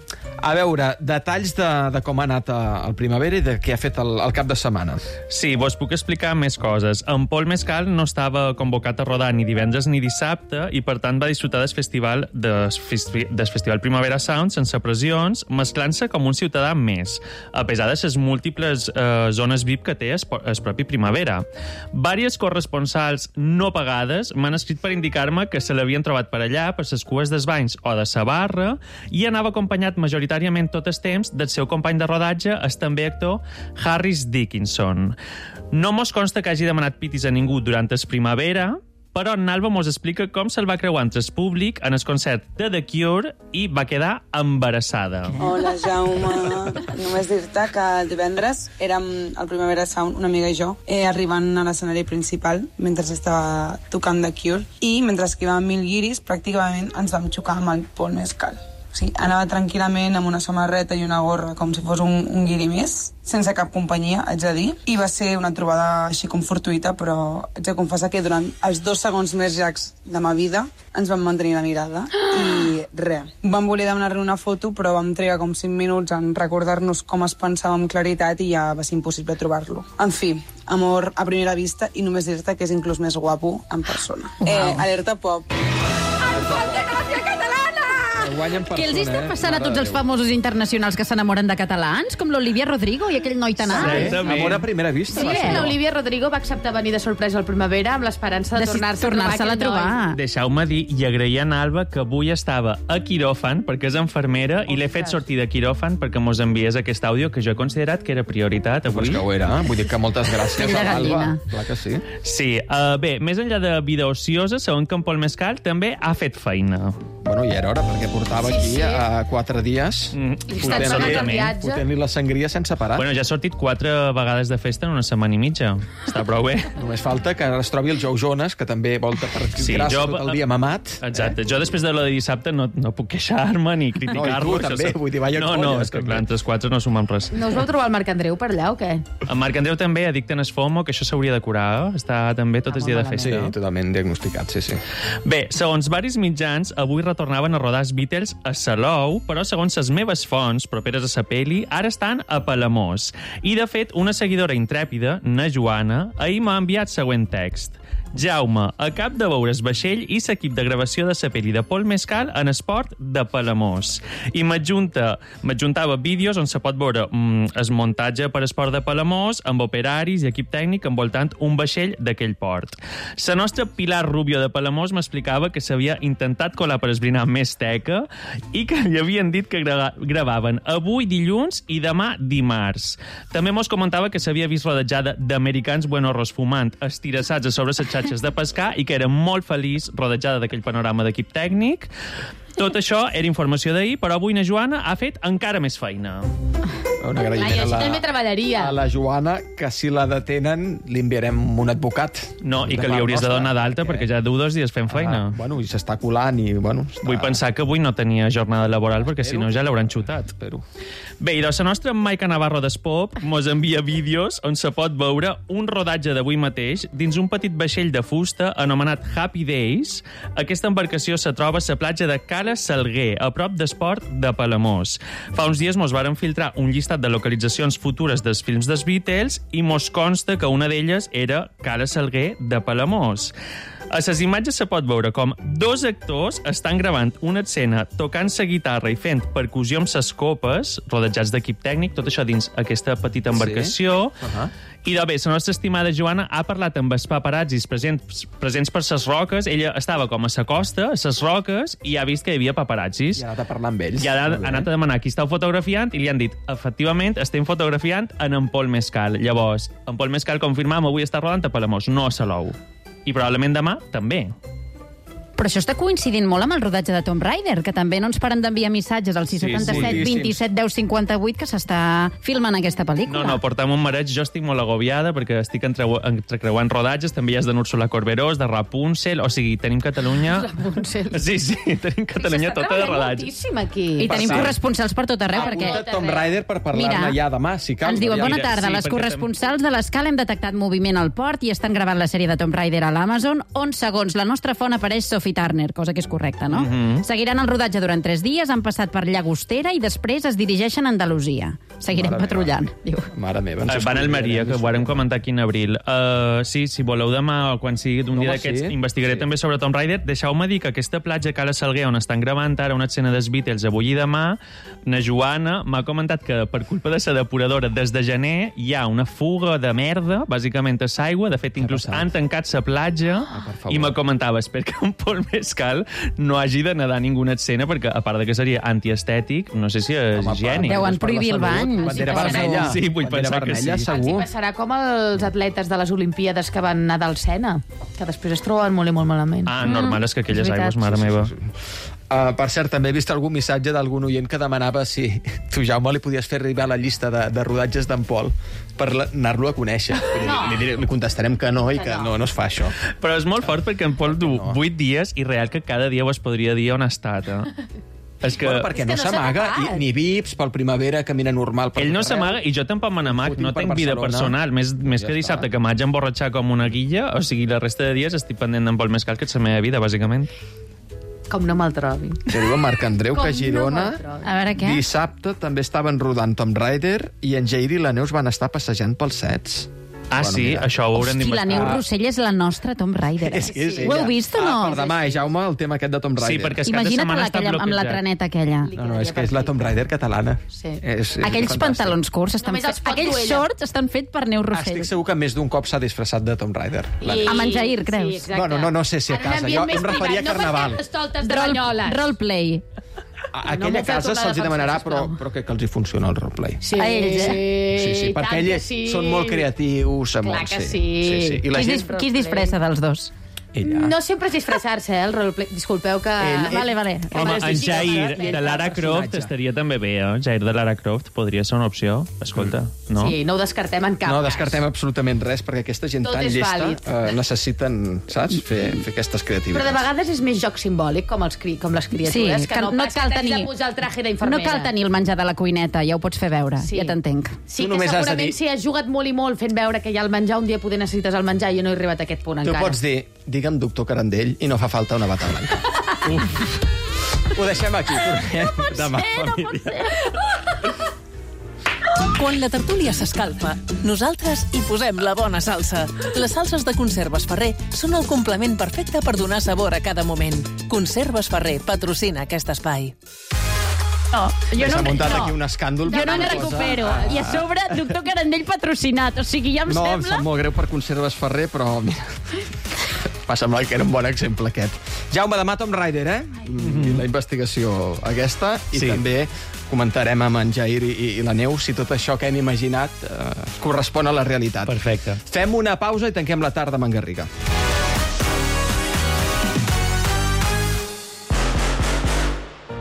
A veure, detalls de, de com ha anat el Primavera i de què ha fet el, el cap de setmana. Sí, vos puc explicar més coses. En Paul Mescal no estava convocat a rodar ni divendres ni dissabte i, per tant, va disfrutar del festival, del, festi del festival Primavera Sound sense pressions, mesclant-se com un ciutadà més, a pesar de les múltiples eh, zones V I P que té el, el propi Primavera. Vàries corresponsals no pagades m'han escrit per indicar-me que se l'havien trobat per allà, per les cues dels banys o de sa barra, i anava acompanyat majoritàriament tot el temps del seu company de rodatge, el també actor Harris Dickinson. No mos consta que hagi demanat pitis a ningú durant el Primavera, però en Alba mos explica com se'l va creuar entre el públic en el concert de The Cure i va quedar embarassada. Hola, Jaume. Només dir-te que el divendres érem al Primavera Sound, una amiga i jo, eh, arribant a l'escenari principal mentre estava tocant The Cure, i mentre que iàvem mil guiris, pràcticament ens vam xocar amb el Paul Mescal. O sigui, anava tranquil·lament amb una samarreta i una gorra com si fos un, un guiri més, sense cap companyia, haig de dir, i va ser una trobada així com fortuïta, però haig de confessar que durant els dos segons més llargs de ma vida ens vam mantenir la mirada i res. Vam voler demanar-li una foto, però vam trigar com cinc minuts en recordar-nos com es pensava amb claritat i ja va ser impossible trobar-lo. En fi, amor a primera vista, i només dir-te que és inclús més guapo en persona. Wow. Eh, alerta pop. Què els està passant a tots els famosos internacionals que s'enamoren de catalans? Com l'Olivia Rodrigo i aquell noi tan alt? Amor a primera vista. Sí, va ser. l'Olivia Rodrigo va acceptar venir de sorpresa al Primavera amb l'esperança de, De tornar-se tornar-se-la a trobar. Deixeu-me dir i agrair a Alba que avui estava a quiròfan perquè és enfermera i l'he fet sortir de quiròfan perquè mos enviés aquest àudio que jo he considerat que era prioritat avui. Pues que ho era, vull dir que moltes gràcies Pell de a l'Alba. gallina. Clar que sí. Sí, uh, bé, més enllà de vida ociosa, segons que en Paul Mescal també ha fet feina. Bueno, ja era hora, perquè portava Sí, aquí sí. a quatre dies Mm, fotent-li absolutament. fotent-li la sangria sense parar. Bueno, ja ha sortit quatre vegades de festa en una setmana i mitja. Està prou bé. Només falta que ara es trobi el Joe Jonas, que també volta per Sí, gràcia jo- tot el dia mamat. Exacte. Eh? Jo després de la de dissabte no, no puc queixar-me ni criticar-lo. No, i tu també, vull dir, vaya No, colla, no, és que clar, entre els quatre no sumem res. No us vau trobar el Marc Andreu per allà o què? En Marc Andreu també, addicte en el FOMO, que això s'hauria de curar. Està també tot el dia de festa. Sí, totalment diagnosticat, sí, sí. Bé, segons varis mitjans, avui retornaven a rodar els Beatles a Salou, però segons les meves fonts, properes a sa peli, ara estan a Palamós. I, de fet, una seguidora intrèpida, na Joana, ahir m'ha enviat següent text. Jaume, acab de veure el vaixell i l'equip de gravació de sa peli de Paul Mescal en esport de Palamós. I m'adjunta, m'adjuntava vídeos on se pot veure mm, el muntatge per esport de Palamós, amb operaris i equip tècnic envoltant un vaixell d'aquell port. La nostra Pilar Rubio de Palamós m'explicava que s'havia intentat colar per esbrinar més teca i que li havien dit que gra gravaven avui dilluns i demà dimarts. També mos comentava que s'havia vist rodejada d'americans buenorros fumant estirassats a sobre les xarxes de pescar i que era molt feliç rodejada d'aquell panorama d'equip tècnic. Tot això era informació d'ahir, però avui na Joana ha fet encara més feina. Un agraïment Ai, a així la, també treballaria. a la Joana, que si la detenen li enviarem un advocat. No, i que li hauries de donar d'alta, perquè ja deu dos dies fent feina. Ah, bueno, i s'està colant i, bueno... Està... Vull pensar que avui no tenia jornada laboral, perquè si no ja l'hauran xutat. Espero. Bé, i doncs la nostra Maica Navarro d'Espop mos envia vídeos on se pot veure un rodatge d'avui mateix dins un petit vaixell de fusta anomenat Happy Days. Aquesta embarcació se troba a la platja de Cala Salguer, a prop d'Esport de Palamós. Fa uns dies mos varen filtrar un llistat de localitzacions futures dels films dels Beatles i mos consta que una d'elles era Cala Salguer de Palamós. A les imatges se pot veure com dos actors estan gravant una escena tocant-se guitarra i fent percussió amb ses copes, rodejats d'equip tècnic, tot això dins aquesta petita embarcació. Sí. Uh-huh. I de bé, la nostra estimada Joana ha parlat amb els paparazzis presents, presents per ses roques. Ella estava com a sa costa, a ses roques, i ha vist que hi havia paparazzis. I ha anat a parlar amb ells. I ha, ha anat a demanar qui estàu fotografiant i li han dit, efectivament, estem fotografiant en en Pol Mescal. Llavors, en Pol Mescal confirmam avui està rodant a Palamós, no a Salou. I probablement demà també. Però això està coincidint molt amb el rodatge de Tomb Raider, que també no ens paren d'enviar missatges al sis set set, vint-i-set, deu, cinquanta-vuit, que s'està filmant aquesta pel·lícula. No, no, portem un mareig. Jo estic molt agobiada perquè estic entre, entrecreuant rodatges. També hi has de Úrsula Corberós, de Rapunzel... O sigui, tenim Catalunya... Rapunzel. Sí, sí, tenim Catalunya tota de rodatges. Moltíssim aquí. I tenim sí. corresponsals per tot arreu. Apunta perquè... Tomb Raider per parlar-ne ja demà, si cal. Ens diuen, bona Mira, tarda, sí, les perquè corresponsals de l'Escala hem detectat moviment al port i estan gravant la sèrie de Tomb Raider a l'Amazon, on, segons la nostra font, apareix Sophie Turner, cosa que és correcte, no? Mhm. Seguiran el rodatge durant tres dies, han passat per Llagostera i després es dirigeixen a Andalusia. Seguirem Mare patrullant, diu. Mare meva. Uh, van al Maria, que ho vàrem comentar aquí en abril. Uh, sí, si voleu demà o quan sigui d'un No, dia home, d'aquests, sí. investigaré Sí. també sobre Tomb Raider. Deixeu-me dir que aquesta platja Cala Salguer, on estan gravant ara una escena dels Beatles avui i demà, na Joana m'ha comentat que per culpa de la depuradora des de gener hi ha una fuga de merda, bàsicament a l'aigua. De fet, inclús han tancat la platja Ah, i me comentava, espera que en Pol Mescal no hagi de nedar ninguna escena, perquè a part de que seria antiestètic, no sé si és Home, higiènic. Deuen prohibir el bany. Bandera Sí, vermella. Sí, vull Bandera pensar que vermella, sí. Els hi segur. passarà com als atletes de les Olimpíades que van nedar al Sena, que després es troben molt i molt malament. Ah, normal, és que aquelles és veritat. aigües, mare meva. Uh, per cert, també he vist algun missatge d'algun oient que demanava si tu, Jaume, li podies fer arribar la llista de, de rodatges d'en Pol per la- anar-lo a conèixer. No. Li, li, li contestarem que no i que no, no es fa això. Però és molt fort perquè en Pol du vuit dies i real que cada dia us podria dir on ha estat. Eh? És que... Bueno, perquè no s'amaga, i- ni vips, pel primavera camina normal. Per Ell no tot arreu. s'amaga i jo tampoc me n'amago, Fotim no per tinc vida Barcelona. personal. Més, més Ja que està. dissabte, que m'haig emborratxar com una guilla, o sigui, la resta de dies estic pendent d'en Pol Mescal, que és la meva vida, bàsicament. Com no me'l trobi. Que diu en Marc Andreu Com que a no Girona me'l trobi. A veure què? dissabte també estaven rodant Tomb Raider i en Jair i la Neus van estar passejant pels sets. Ah, Bueno, sí? mira. Això ho haurem Hosti, la d'investigar. Neus Rossell és la nostra Tomb Raider. Eh? És que és Ho heu ella. vist o no? Ah, per demà, eh, Jaume, el tema aquest de Tomb Sí, Raider. perquè és cap de Imagina't setmana està aquella, amb la bloquejat. treneta aquella. No, no, és que és la Tomb Raider catalana. Sí. És, és Aquells fantàstic. pantalons curts estan Només els fets... pot Aquells dur ella. shorts estan fets per Neus Rossell. Estic segur que més d'un cop s'ha disfressat de Tomb Raider. La I- Neus. Amb en Jair, creus? Sí, exacte. Bueno, no, no sé si a En un casa. ambient Jo més em referia a privat, Carnaval. No estoltes de Role, banyoles. roleplay. A No aquella m'ho feu casa tornar a se'ls hi demanarà, defensar, però, sisplau. però crec que els hi funciona el roleplay. Sí, A ells, eh? Sí, sí, perquè ells sí. són molt creatius. Clar molt, que sí. sí. sí, sí. I la Qui es, gent... dis qui es disfressa dels dos? Ella. No sempre és disfressar-se, eh, el roleplay. Disculpeu que... Ell- Vale, vale. Home, en Jair de Lara Croft personatge. estaria també bé, eh? Jair de Lara Croft podria ser una opció. Escolta, no? Sí, no ho descartem en cap No cas. descartem absolutament res, perquè aquesta gent Tot tan és llesta vàlid. eh, necessiten, saps, fer, fer aquestes Però creativitats. de vegades és més joc simbòlic, com, els, cri- com les criatures, Sí, que que no, no pas cal que t'has tenir- de posar el traje No d'infermera. cal tenir el menjar de la cuineta, ja ho pots fer veure. Sí. Ja t'entenc. Sí Tu que només has de segurament dir- si has jugat molt i molt fent veure que hi ha el menjar, un dia poder necessites el menjar i jo no he arribat a aquest punt Tu encara. pots dir, digue'm doctor Carandell, i no fa falta una bata blanca. Uf. Ho deixem aquí. Tornem demà, família. Quan la tertúlia s'escalfa, nosaltres hi posem la bona salsa. Les salses de Conserves Ferrer són el complement perfecte per donar sabor a cada moment. Conserves Ferrer patrocina aquest espai. No, jo S'ha no, muntat no. aquí un escàndol. Jo no em Una cosa- recupero. I a sobre, doctor Carandell patrocinat. O sigui, ja em No, em sembla... sap molt greu per Conserves Ferrer, però mira... Va semblar que era un bon exemple, aquest. Jaume, demà Tomb Raider, eh? Mm-hmm. La investigació aquesta. I Sí. també comentarem amb en Jair i, i la Neus si tot això que hem imaginat eh, correspon a la realitat. Perfecte. Fem una pausa i tanquem la tarda amb en Garriga.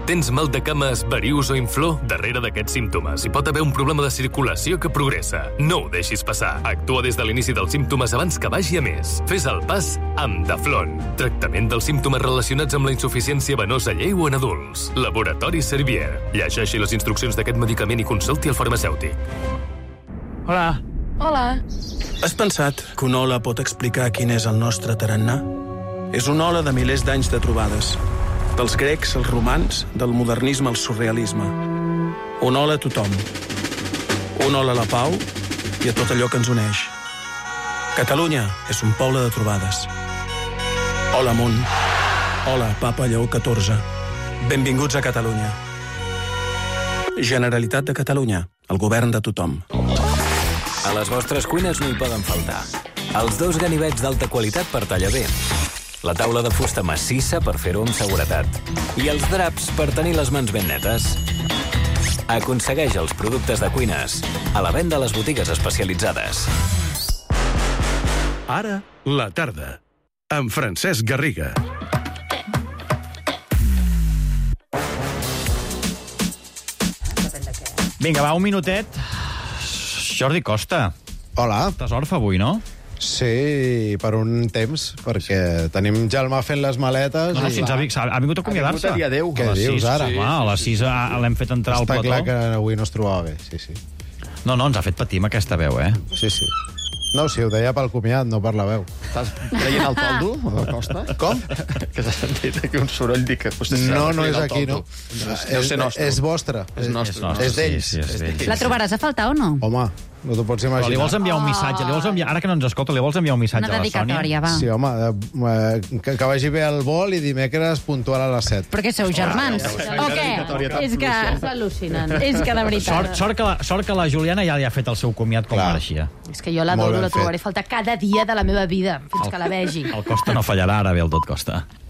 Tens mal de cames, varius o inflor? Darrere d'aquests símptomes hi pot haver un problema de circulació que progressa. No ho deixis passar. Actua des de l'inici dels símptomes abans que vagi a més. Fes el pas amb Daflon. Tractament dels símptomes relacionats amb la insuficiència venosa lleu en adults. Laboratori Servier. Llegeixi les instruccions d'aquest medicament i consulti el farmacèutic. Hola. Hola. Has pensat que una ola pot explicar quin és el nostre tarannà? És una ola de milers d'anys de trobades. Dels grecs als romans, del modernisme al surrealisme. Una ola a tothom. Una ola a la pau i a tot allò que ens uneix. Catalunya és un poble de trobades. Hola, món. Hola, Papa Lleó catorze. Benvinguts a Catalunya. Generalitat de Catalunya, el govern de tothom. A les vostres cuines no hi poden faltar els dos ganivets d'alta qualitat per tallar bé, la taula de fusta massissa per fer-ho amb seguretat i els draps per tenir les mans ben netes. Aconsegueix els productes de cuines a la venda a les botigues especialitzades. Ara, la tarda, amb Francesc Garriga. Vinga, va, un minutet. Jordi Costa. Hola. Estàs orfe avui, no? Sí, per un temps, perquè tenim Jalma fent les maletes... No, no, si ens ha, ha, ha vingut a acomiadar-se. Ha vingut a dia deu. Què dius, ara? Sí, home, a les sis l'hem fet entrar al plató. Està clar que avui no es trobava bé, sí, sí. No, no, ens ha fet patir amb aquesta veu, eh? Sí, sí. No, sí, ho deia pel comiat, no per la veu. Estàs traient el toldo, o Costa? Com? Que s'ha sentit aquí un soroll dic que... No, no és aquí, no. Deu ser nostre. És vostre. És nostre. És d'ells. Sí, sí, és d'ells. La trobaràs a faltar o no? Home, no t'ho pots imaginar. Però li vols enviar un missatge, li vols enviar, ara que no ens escolta, li vols enviar un missatge Una a la Sònia? dedicatòria, va. Sí, home, eh, que, que vagi bé el vol i dimecres puntual a les set. Perquè sou germans, o què? És que... És al·lucinant. És que de veritat. Sort, sort, que la, sort que la Juliana ja li ha fet el seu comiat com mereixia. És que jo l'adoro, la trobaré a faltar cada dia de la meva vida, fins que la vegi. El Costa no fallarà, ara ve el tot Costa.